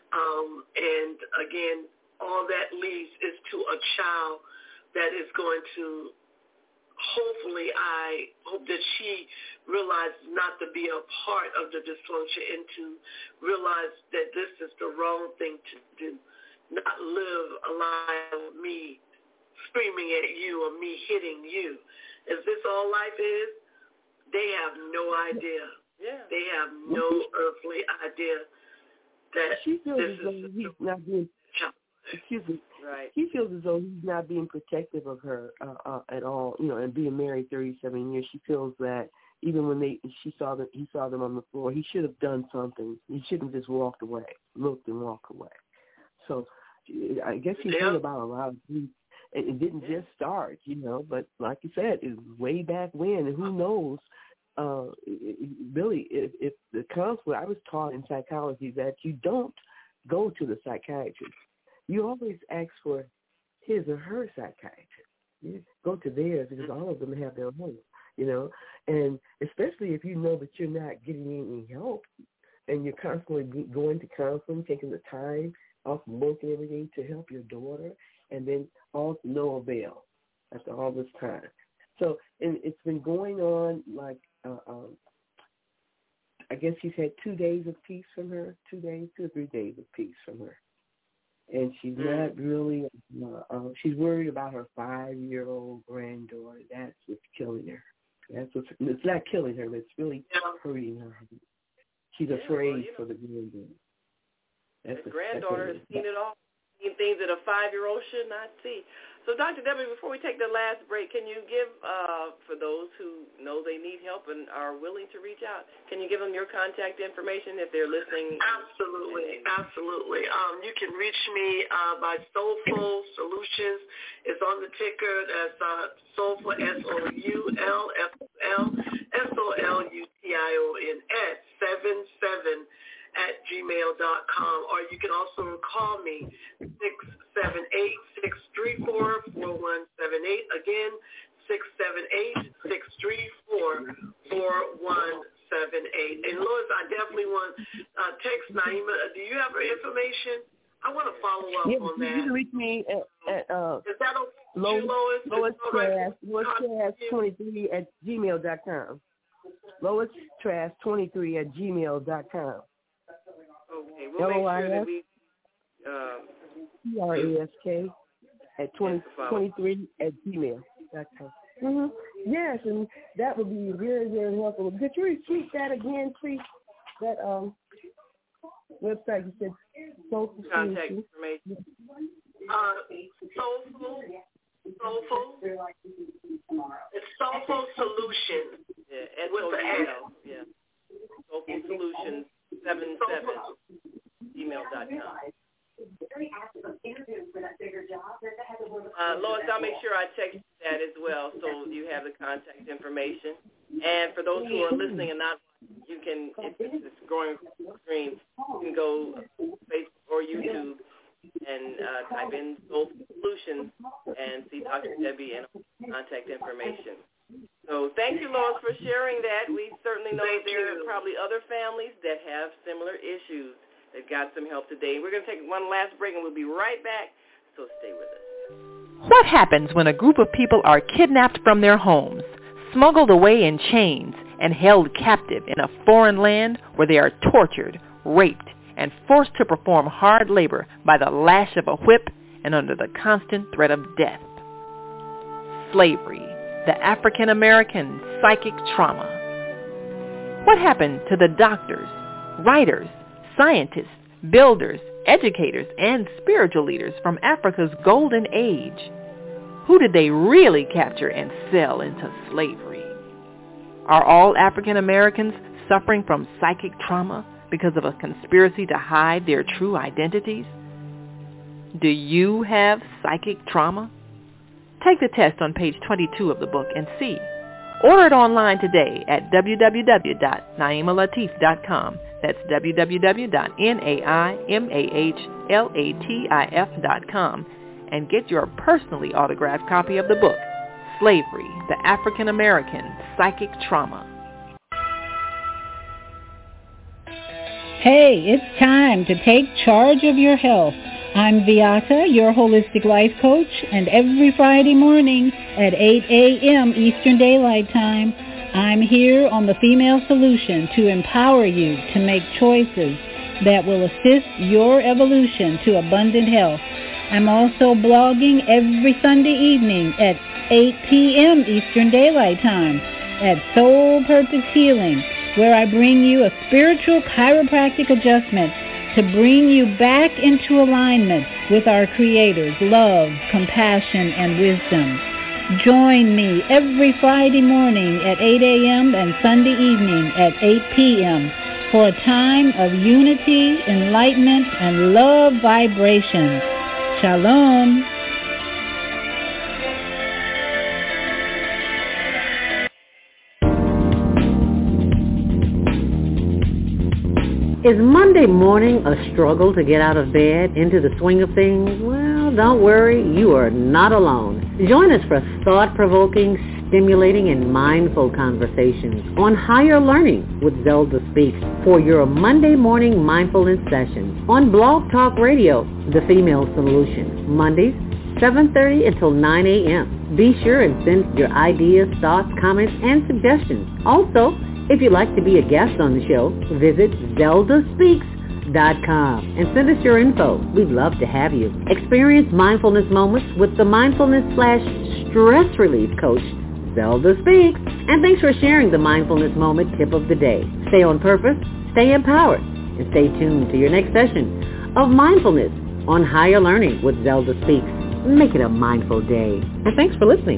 And again, all that leads is to a child that is going to, hopefully, I hope that she realizes not to be a part of the dysfunction and to realize that this is the wrong thing to do. Not live a life of me screaming at you or me hitting you. Is this all life is? They have no idea. They have no earthly idea that she feels this as though he's not being. Excuse me. Right. He feels as though he's not being protective of her at all. You know, and being married 37 years, she feels that even when he saw them on the floor, he should have done something. He shouldn't have just walked away, looked and walked away. So I guess he's heard about a lot of things. It didn't just start, you know, but like you said, it was way back when, and who knows, Billy, if the counselor, I was taught in psychology that you don't go to the psychiatrist. You always ask for his or her psychiatrist. You go to theirs, because all of them have their own, you know, and especially if you know that you're not getting any help and you're constantly going to counseling, taking the time off work and everything to help your daughter, and then all to no avail after all this time. So and it's been going on like, I guess he's had 2 days of peace from her, 2 or 3 days of peace from her. And she's not really, she's worried about her 5-year-old granddaughter. That's what's killing her. It's not killing her, but it's really hurting her. She's afraid for the granddaughter. The granddaughter has seen it all, seen things that a 5-year-old should not see. So, Dr. Debbie, before we take the last break, can you give, for those who know they need help and are willing to reach out, can you give them your contact information if they're listening? Absolutely. You can reach me by Soulful Solutions. It's on the ticker. That's Soulful, SOULFL, SOLUTION 77@gmail.com, or you can also call me 678-634-4178. Again, 678-634-4178. And Lois, I definitely want text Naima. Do you have her information? I want to follow up on that. You can reach me at is that okay, Lois Trask 23 at gmail.com. Lois Trask 23 at gmail.com. Okay, we'll make sure that we TRASK at 23 at gmail.com. Mm-hmm. Yes, and that would be very, very helpful. Could you repeat that again, please? That website you said, Soulful contact information. Soulful. It's Soulful Solutions. Yeah, with the S. Yeah. Soulful Solutions 77 gmail.com. text you that as well, so you have the contact information. And for those who are listening and not, you can, if it's going across the screen, you can go Facebook or YouTube and type in Soulful Solutions and see Dr. Debbie and contact information. So thank you, Lois, for sharing that. We certainly know there are probably other families that have similar issues that got some help today. We're going to take one last break, and we'll be right back, so stay with us. What happens when a group of people are kidnapped from their homes, smuggled away in chains, and held captive in a foreign land where they are tortured, raped, and forced to perform hard labor by the lash of a whip and under the constant threat of death? Slavery, the African-American psychic trauma. What happened to the doctors, writers, scientists, builders, educators, and spiritual leaders from Africa's golden age? Who did they really capture and sell into slavery? Are all African Americans suffering from psychic trauma because of a conspiracy to hide their true identities? Do you have psychic trauma? Take the test on page 22 of the book and see. Order it online today at www.naimalatif.com. That's www.naimalatif.com, and get your personally autographed copy of the book, Slavery, the African American Psychic Trauma. Hey, it's time to take charge of your health. I'm Viata, your holistic life coach, and every Friday morning at 8 a.m. Eastern Daylight Time, I'm here on The Female Solution to empower you to make choices that will assist your evolution to abundant health. I'm also blogging every Sunday evening at 8 p.m. Eastern Daylight Time at Soul Purpose Healing, where I bring you a spiritual chiropractic adjustment to bring you back into alignment with our Creator's love, compassion, and wisdom. Join me every Friday morning at 8 a.m. and Sunday evening at 8 p.m. for a time of unity, enlightenment, and love vibrations. Shalom. Is Monday morning a struggle to get out of bed, into the swing of things? Well, don't worry, you are not alone. Join us for thought-provoking, stimulating, and mindful conversations on higher learning with Zelda Speaks for your Monday morning mindfulness session on Blog Talk Radio, The Female Solution, Mondays, 7:30 until 9 a.m. Be sure and send your ideas, thoughts, comments, and suggestions. Also, if you'd like to be a guest on the show, visit ZeldaSpeaks.com and send us your info. We'd love to have you. Experience mindfulness moments with the mindfulness/stress relief coach, Zelda Speaks. And thanks for sharing the mindfulness moment tip of the day. Stay on purpose, stay empowered, and stay tuned to your next session of mindfulness on Higher Learning with Zelda Speaks. Make it a mindful day. And thanks for listening.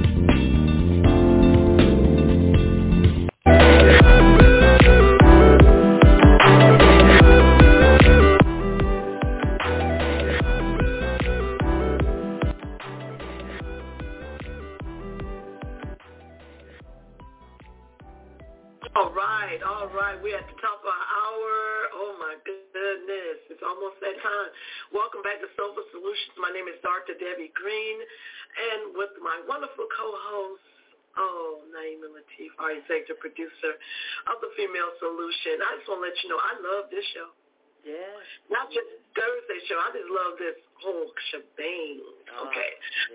All right. We're at the top of our hour. Oh, my goodness. It's almost that time. Welcome back to Soulful Solutions. My name is Dr. Debbie Green, and with my wonderful co-host, Naima Latif, our executive producer of The Female Solution. I just want to let you know I love this show. Yeah. Not just Thursday show. I just love this whole shebang. Okay.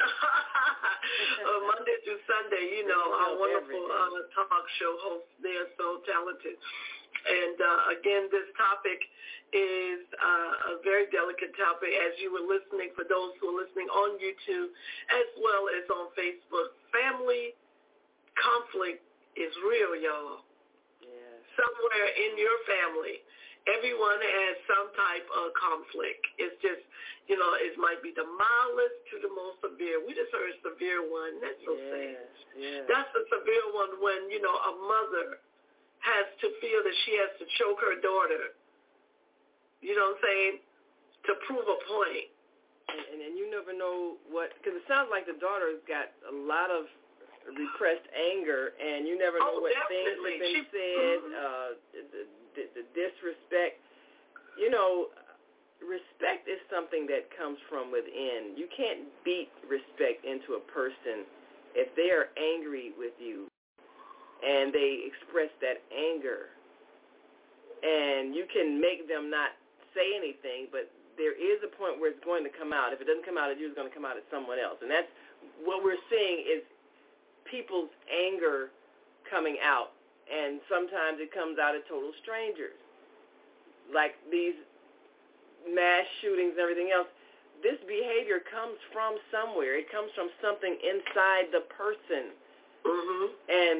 Monday through Sunday, you know, our wonderful talk show hosts, they're so talented. And again, this topic is a very delicate topic. As you were listening, for those who are listening on YouTube as well as on Facebook, family conflict is real, y'all. Yeah. Somewhere in your family, everyone has some type of conflict. It's just, you know, it might be the mildest to the most severe. We just heard a severe one. That's so sad. Yeah. That's a severe one when, you know, a mother has to feel that she has to choke her daughter, you know what I'm saying, to prove a point. And you never know what, because it sounds like the daughter's got a lot of repressed anger, and you never know what things have been said, the disrespect. You know, respect is something that comes from within. You can't beat respect into a person if they are angry with you and they express that anger. And you can make them not say anything, but there is a point where it's going to come out. If it doesn't come out at you, it's going to come out at someone else. And that's what we're seeing is people's anger coming out. And sometimes it comes out at total strangers. Like these mass shootings and everything else, this behavior comes from somewhere. It comes from something inside the person. Mm-hmm. And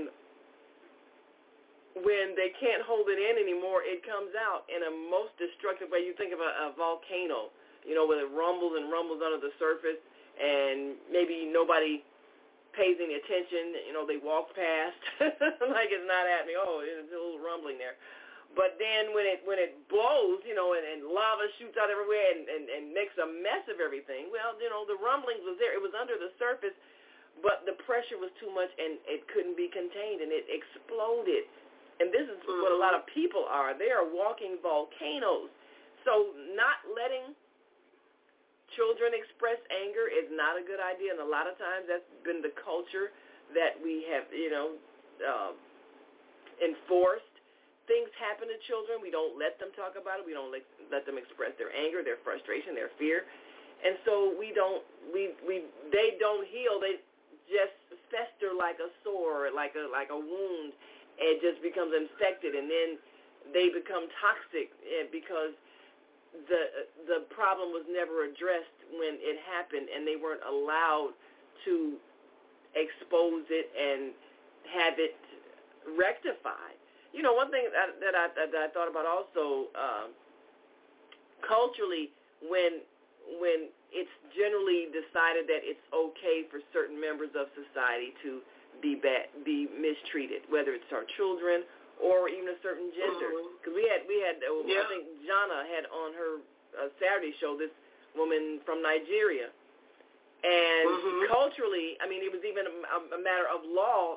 when they can't hold it in anymore, it comes out in a most destructive way. You think of a volcano, you know, when it rumbles and rumbles under the surface, and maybe nobody pays any attention. You know, they walk past like it's not happening. Oh, there's a little rumbling there. But then when it blows, you know, and lava shoots out everywhere and makes a mess of everything, well, you know, the rumblings was there. It was under the surface, but the pressure was too much, and it couldn't be contained, and it exploded. And this is what a lot of people are. They are walking volcanoes. So not letting children express anger is not a good idea. And a lot of times that's been the culture that we have, you know, enforced. Things happen to children. We don't let them talk about it. We don't let them express their anger, their frustration, their fear. And so they don't heal. They just fester like a sore, like a wound. It just becomes infected, and then they become toxic because the problem was never addressed when it happened, and they weren't allowed to expose it and have it rectified. You know, one thing that I thought about also, culturally, when it's generally decided that it's okay for certain members of society to be mistreated, whether it's our children or even a certain gender. Because we had I think Jana had on her Saturday show this woman from Nigeria, and culturally, I mean, it was even a matter of law.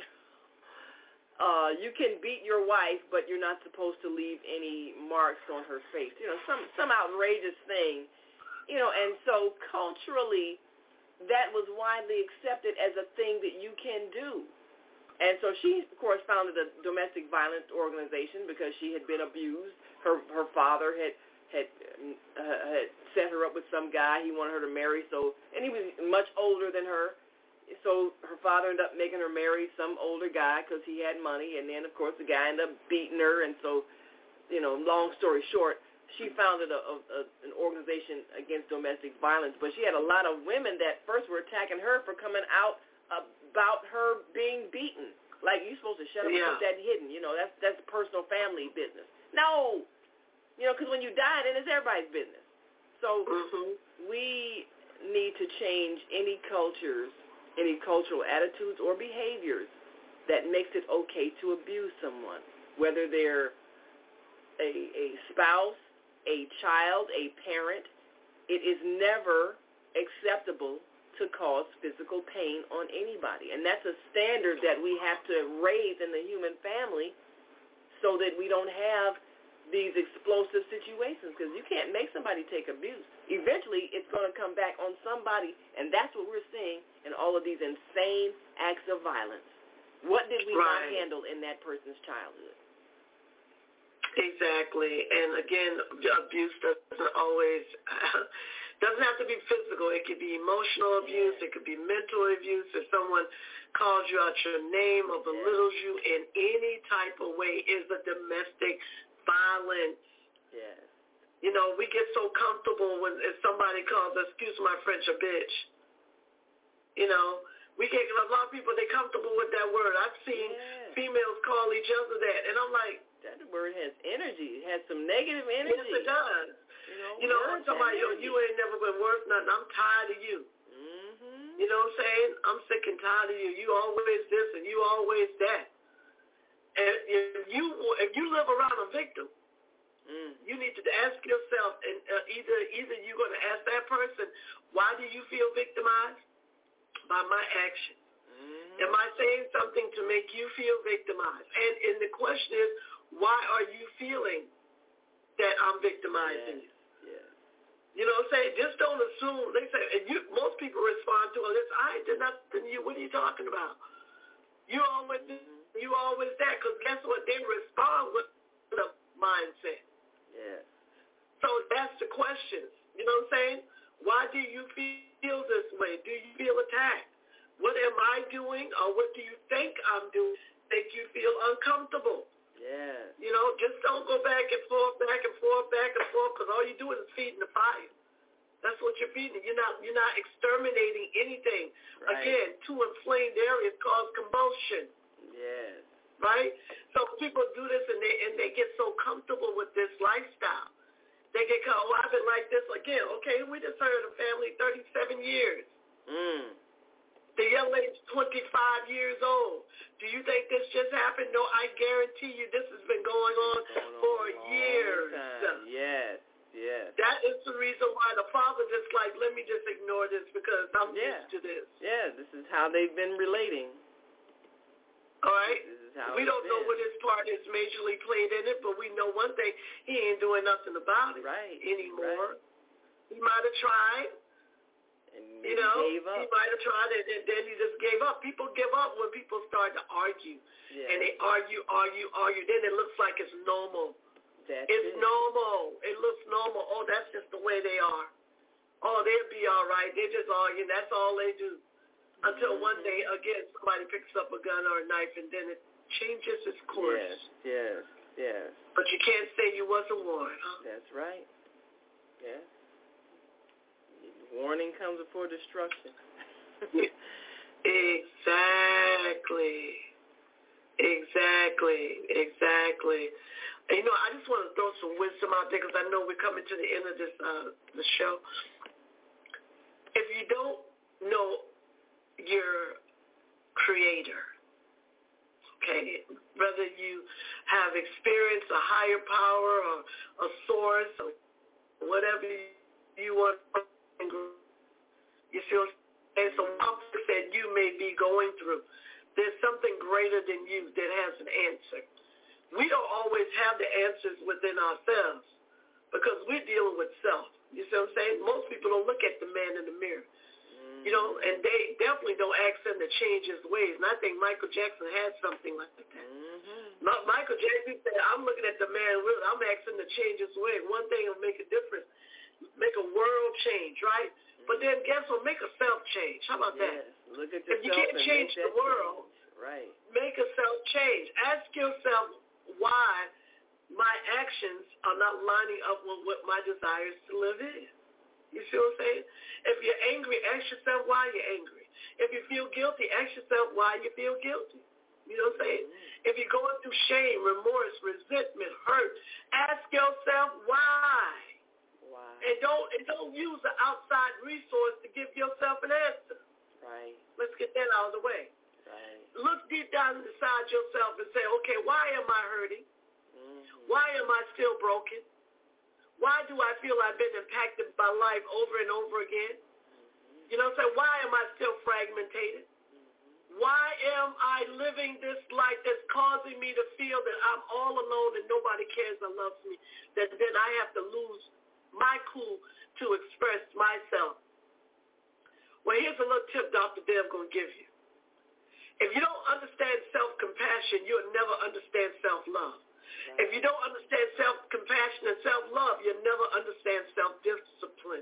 You can beat your wife, but you're not supposed to leave any marks on her face. You know, some outrageous thing. You know, and so culturally, that was widely accepted as a thing that you can do. And so she, of course, founded a domestic violence organization because she had been abused. Her father had set her up with some guy he wanted her to marry, and he was much older than her. So her father ended up making her marry some older guy because he had money, and then, of course, the guy ended up beating her. And so, you know, long story short, she founded an organization against domestic violence, but she had a lot of women that first were attacking her for coming out about her being beaten. Like, you're supposed to shut up and keep that hidden. You know, that's personal family business. No! You know, because when you die, then it's everybody's business. So we need to change any cultures, any cultural attitudes or behaviors that makes it okay to abuse someone, whether they're a spouse, a child, a parent. It is never acceptable to cause physical pain on anybody. And that's a standard that we have to raise in the human family so that we don't have these explosive situations, because you can't make somebody take abuse. Eventually, it's going to come back on somebody, and that's what we're seeing in all of these insane acts of violence. What did we not handle in that person's childhood? Exactly. And again, abuse doesn't always doesn't have to be physical. It could be emotional abuse. It could be mental abuse. If someone calls you out your name or belittles you in any type of way, is a domestic violence. Yes. You know, we get so comfortable if somebody calls, excuse my French, a bitch. You know, we get a lot of people, they're comfortable with that word. I've seen females call each other that, and I'm like, that word has energy. It has some negative energy. Yes, it does. You know somebody, you ain't never been worth nothing. I'm tired of you. You know what I'm saying? I'm sick and tired of you. You always this and you always that. And if you live around a victim, you need to ask yourself, and either you're going to ask that person, why do you feel victimized? By my actions. Am I saying something to make you feel victimized? And the question is, why are you feeling that I'm victimizing you? Yes. You know what I'm saying? Just don't assume. They say, and most people respond to it, I ain't did nothing to you. What are you talking about? You always that, because guess what? They respond with the mindset. Yes. So that's the question. You know what I'm saying? Why do you feel this way? Do you feel attacked? What am I doing, or what do you think I'm doing make you feel uncomfortable? Yes. You know, just don't go back and forth, because all you do is feeding the fire. That's what you're feeding. You're not exterminating anything. Right. Again, two inflamed areas cause convulsion. Yes. Right? So people do this and they get so comfortable with this lifestyle. They get caught, I've been like this again. Okay, we just heard a family 37 years. The young lady's 25 years old. Do you think this just happened? No, I guarantee you this has been going on for years. Yes. That is the reason why the father just like, let me just ignore this because I'm used to this. Yeah, this is how they've been relating. All right? We don't know been. what his part is majorly played in it, but we know one thing, he ain't doing nothing about it anymore. Right. He might have tried. And you know, gave up. He might have tried it, and then he just gave up. People give up when people start to argue. And they argue. Then it looks like it's normal. It's normal. It looks normal. Oh, that's just the way they are. Oh, they'll be all right. They're just arguing. That's all they do. Until one day, again, somebody picks up a gun or a knife, and then it changes its course. Yes. But you can't say you wasn't warned, huh? That's right. Yes. Warning comes before destruction. Exactly. And, you know, I just want to throw some wisdom out there because I know we're coming to the end of this the show. If you don't know your creator, okay, whether you have experienced a higher power or a source or whatever you want, you feel, and so something that you may be going through, there's something greater than you that has an answer. We don't always have the answers within ourselves because we're dealing with self. You see what I'm saying? Most people don't look at the man in the mirror. You know, and they definitely don't ask him to change his ways. And I think Michael Jackson had something like that. Michael Jackson said, I'm looking at the man, I'm asking him to change his way. One thing will make a difference, make a world change, right? But then guess what? Make a self change. How about that? Look at if yourself you can't change the world, make a self change. Ask yourself why my actions are not lining up with what my desires to live in. You see what I'm saying? If you're angry, ask yourself why you're angry. If you feel guilty, ask yourself why you feel guilty. You know what I'm saying? If you're going through shame, remorse, resentment, hurt, ask yourself why. And don't use the outside resource to give yourself an answer. Right. Let's get that out of the way. Right. Look deep down inside yourself and say, okay, why am I hurting? Why am I still broken? Why do I feel I've been impacted by life over and over again? You know what I'm saying? Why am I still fragmented? Why am I living this life that's causing me to feel that I'm all alone and nobody cares or loves me, that then I have to lose my cool to express myself? Well, here's a little tip Dr. Deb going to give you. If you don't understand self-compassion, you'll never understand self-love. If you don't understand self-compassion and self-love, you'll never understand self-discipline.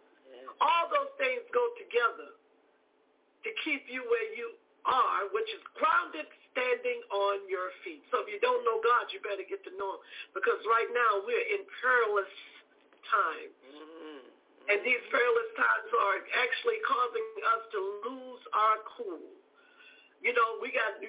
All those things go together to keep you where you are, which is grounded, standing on your feet. So if you don't know God, you better get to know him. Because right now we're in perilous times. And these perilous times are actually causing us to lose our cool. You know, we got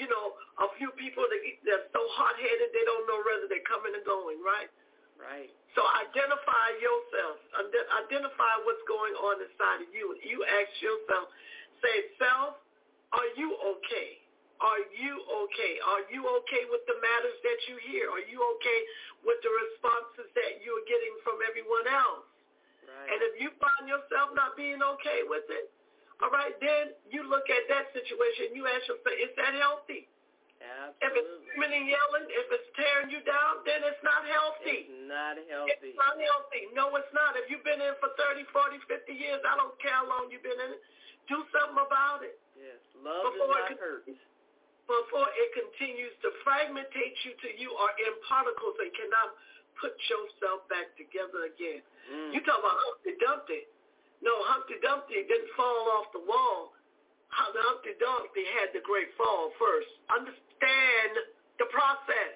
a few people that's so hot-headed they don't know whether they're coming or going, right? Right. So identify yourself. Identify what's going on inside of you. You ask yourself, say, self, are you okay? Are you okay? Are you okay with the matters that you hear? Are you okay with the responses that you're getting from everyone else? Right. And if you find yourself not being okay with it, all right, then you look at that situation, you ask yourself, is that healthy? Absolutely. If it's screaming and yelling, if it's tearing you down, then it's not healthy. It's not healthy. It's not healthy. No, it's not. If you've been in for 30, 40, 50 years, I don't care how long you've been in it, do something about it. Yes, love does not hurt. Before it continues to fragmentate you till you are in particles and cannot put yourself back together again. You talk about Humpty Dumpty. No, Humpty Dumpty didn't fall off the wall. Humpty Dumpty had the great fall first. Understand the process.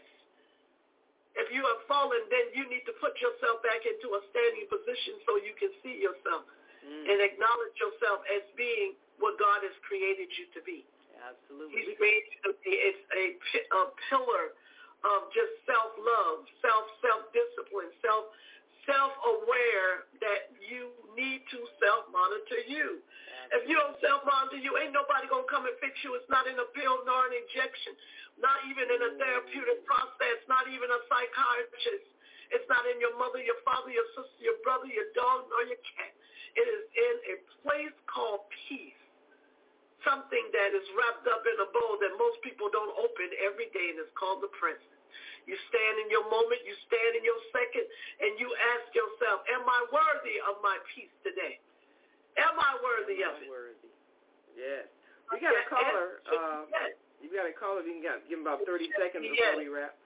If you have fallen, then you need to put yourself back into a standing position so you can see yourself and acknowledge yourself as being what God has created you to be. Absolutely. He's created you to be a pillar of just self-love, self-discipline, self-aware that you need to self-monitor you. If you don't self-monitor you, ain't nobody going to come and fix you. It's not in a pill nor an injection, not even in a therapeutic process, not even a psychiatrist. It's not in your mother, your father, your sister, your brother, your dog, nor your cat. It is in a place called peace, something that is wrapped up in a bowl that most people don't open every day, and it's called the present. You stand in your moment, you stand in your second, and you ask yourself, am I worthy of my peace today? Am I worthy of it? Worthy. Yes. We got a caller. You got a caller. You can give him about 30 seconds before we wrap.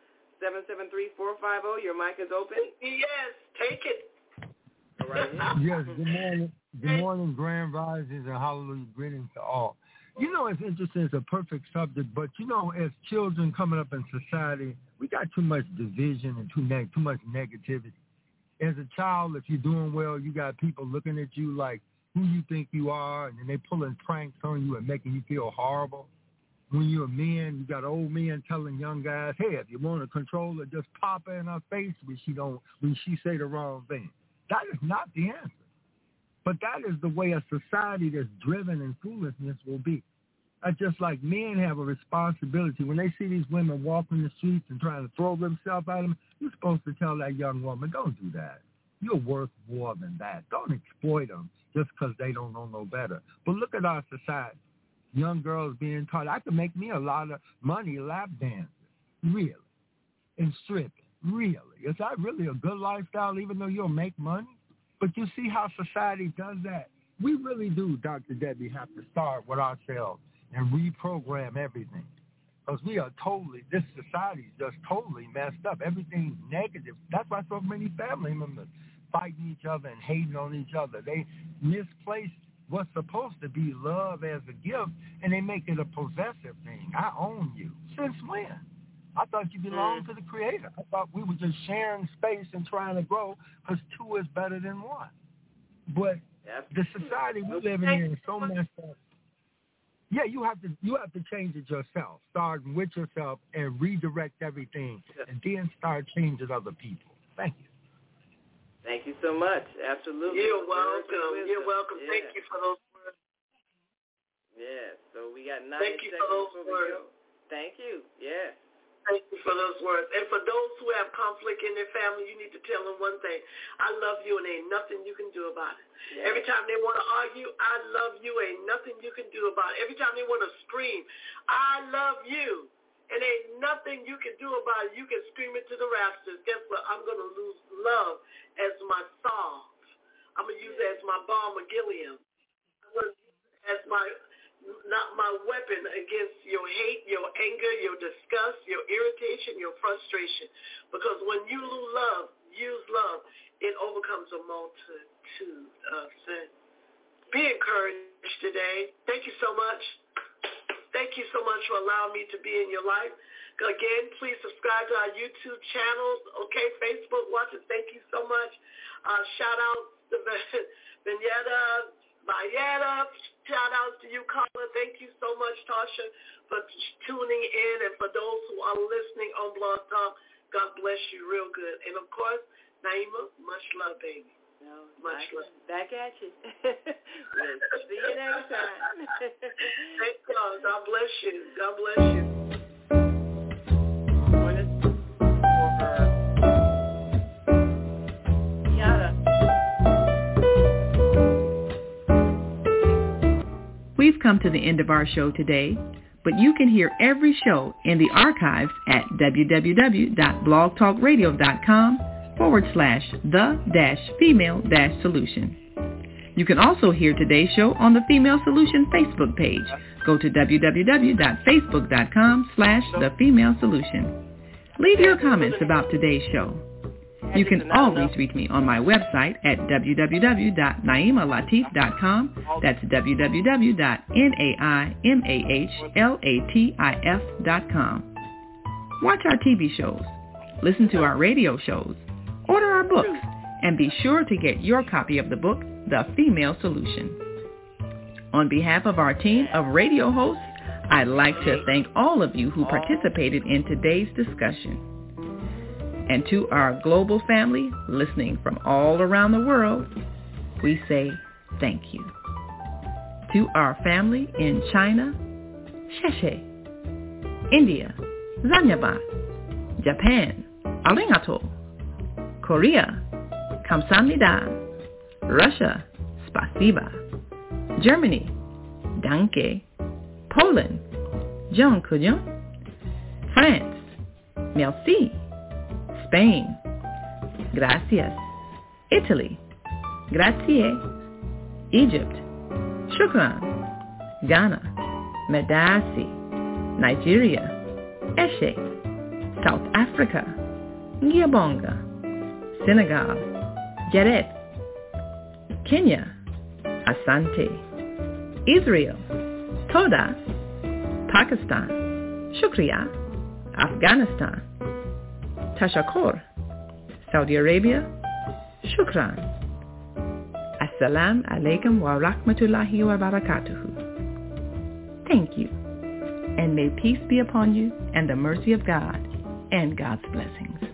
773-450. Your mic is open. Yes. Take it. All right. Yes. Good morning. Good morning. Grand risings and hallelujah. Greetings to all. You know, it's interesting. It's a perfect subject. But, you know, as children coming up in society, we got too much division and too much negativity. As a child, if you're doing well, you got people looking at you like who you think you are, and then they pulling pranks on you and making you feel horrible. When you're a man, you got old men telling young guys, hey, if you want to control her, just pop her in her face when she say the wrong thing. That is not the answer. But that is the way a society that's driven in foolishness will be. Just like men have a responsibility. When they see these women walking the streets and trying to throw themselves at them, you're supposed to tell that young woman, don't do that. You're worth more than that. Don't exploit them just because they don't know no better. But look at our society. Young girls being taught, I could make me a lot of money lap dancing, really, and stripping, really. Is that really a good lifestyle even though you'll make money? But you see how society does that. We really do, Dr. Debbie, have to start with ourselves and reprogram everything. Because this society is just totally messed up. Everything's negative. That's why so many family members fighting each other and hating on each other. They misplace what's supposed to be love as a gift, and they make it a possessive thing. I own you. Since when? I thought you belonged to the Creator. I thought we were just sharing space and trying to grow because two is better than one. But the society we live in is so messed up. Yeah, you have to change it yourself, starting with yourself and redirect everything, and then start changing other people. Thank you. Thank you so much. Absolutely. You're welcome. You're welcome. Yeah. Thank you for those words. Yeah, so we got 9 Thank you seconds for those before we words. go. Thank you. Yes. Thank you for those words. And for those who have conflict in their family, you need to tell them one thing. I love you and ain't nothing you can do about it. Yeah. Every time they want to argue, I love you, ain't nothing you can do about it. Every time they want to scream, I love you, and ain't nothing you can do about it. You can scream it to the rafters. Guess what? I'm going to lose love as my salve. I'm going to use it as my balm of Gilead. I'm going to use it as not my weapon against your hate, your anger, your disgust, your irritation, your frustration. Because when you use love, it overcomes a multitude of sin. Be encouraged today. Thank you so much. Thank you so much for allowing me to be in your life. Again, please subscribe to our YouTube channel. Okay, Facebook, watch it. Thank you so much. Shout out to Vinyetta. Shout out to you, Carla. Thank you so much, Tasha, for tuning in, and for those who are listening on Blog Talk, God bless you real good. And, of course, Naima, much love, baby. No, much love. Back at you. We'll see you next time. Thank God. God bless you. God bless you. come to the end of our show today, but you can hear every show in the archives at www.blogtalkradio.com/the-female-solution. You can also hear today's show on the Female Solution Facebook page. Go to www.facebook.com/thefemalesolution. Leave your comments about today's show. You can always reach me on my website at www.naimalatif.com. That's www.naimalatif.com. Watch our TV shows, listen to our radio shows, order our books, and be sure to get your copy of the book, The Female Solution. On behalf of our team of radio hosts, I'd like to thank all of you who participated in today's discussion. And to our global family listening from all around the world, we say thank you. To our family in China, Sheshe, India, Zanyaba, Japan, Arigato, Korea, Kamsahamnida, Russia, Spasiba, Germany, Danke, Poland, Dziękuję, France, Merci, Spain, Gracias, Italy, Grazie, Egypt, Shukran, Ghana, Medasi, Nigeria, Eshe, South Africa, Ngiyabonga, Senegal, Jaret, Kenya, Asante, Israel, Toda, Pakistan, Shukriya, Afghanistan, Tashakkur, Saudi Arabia, Shukran. Assalamu alaikum wa rahmatullahi wa barakatuhu. Thank you, and may peace be upon you and the mercy of God and God's blessings.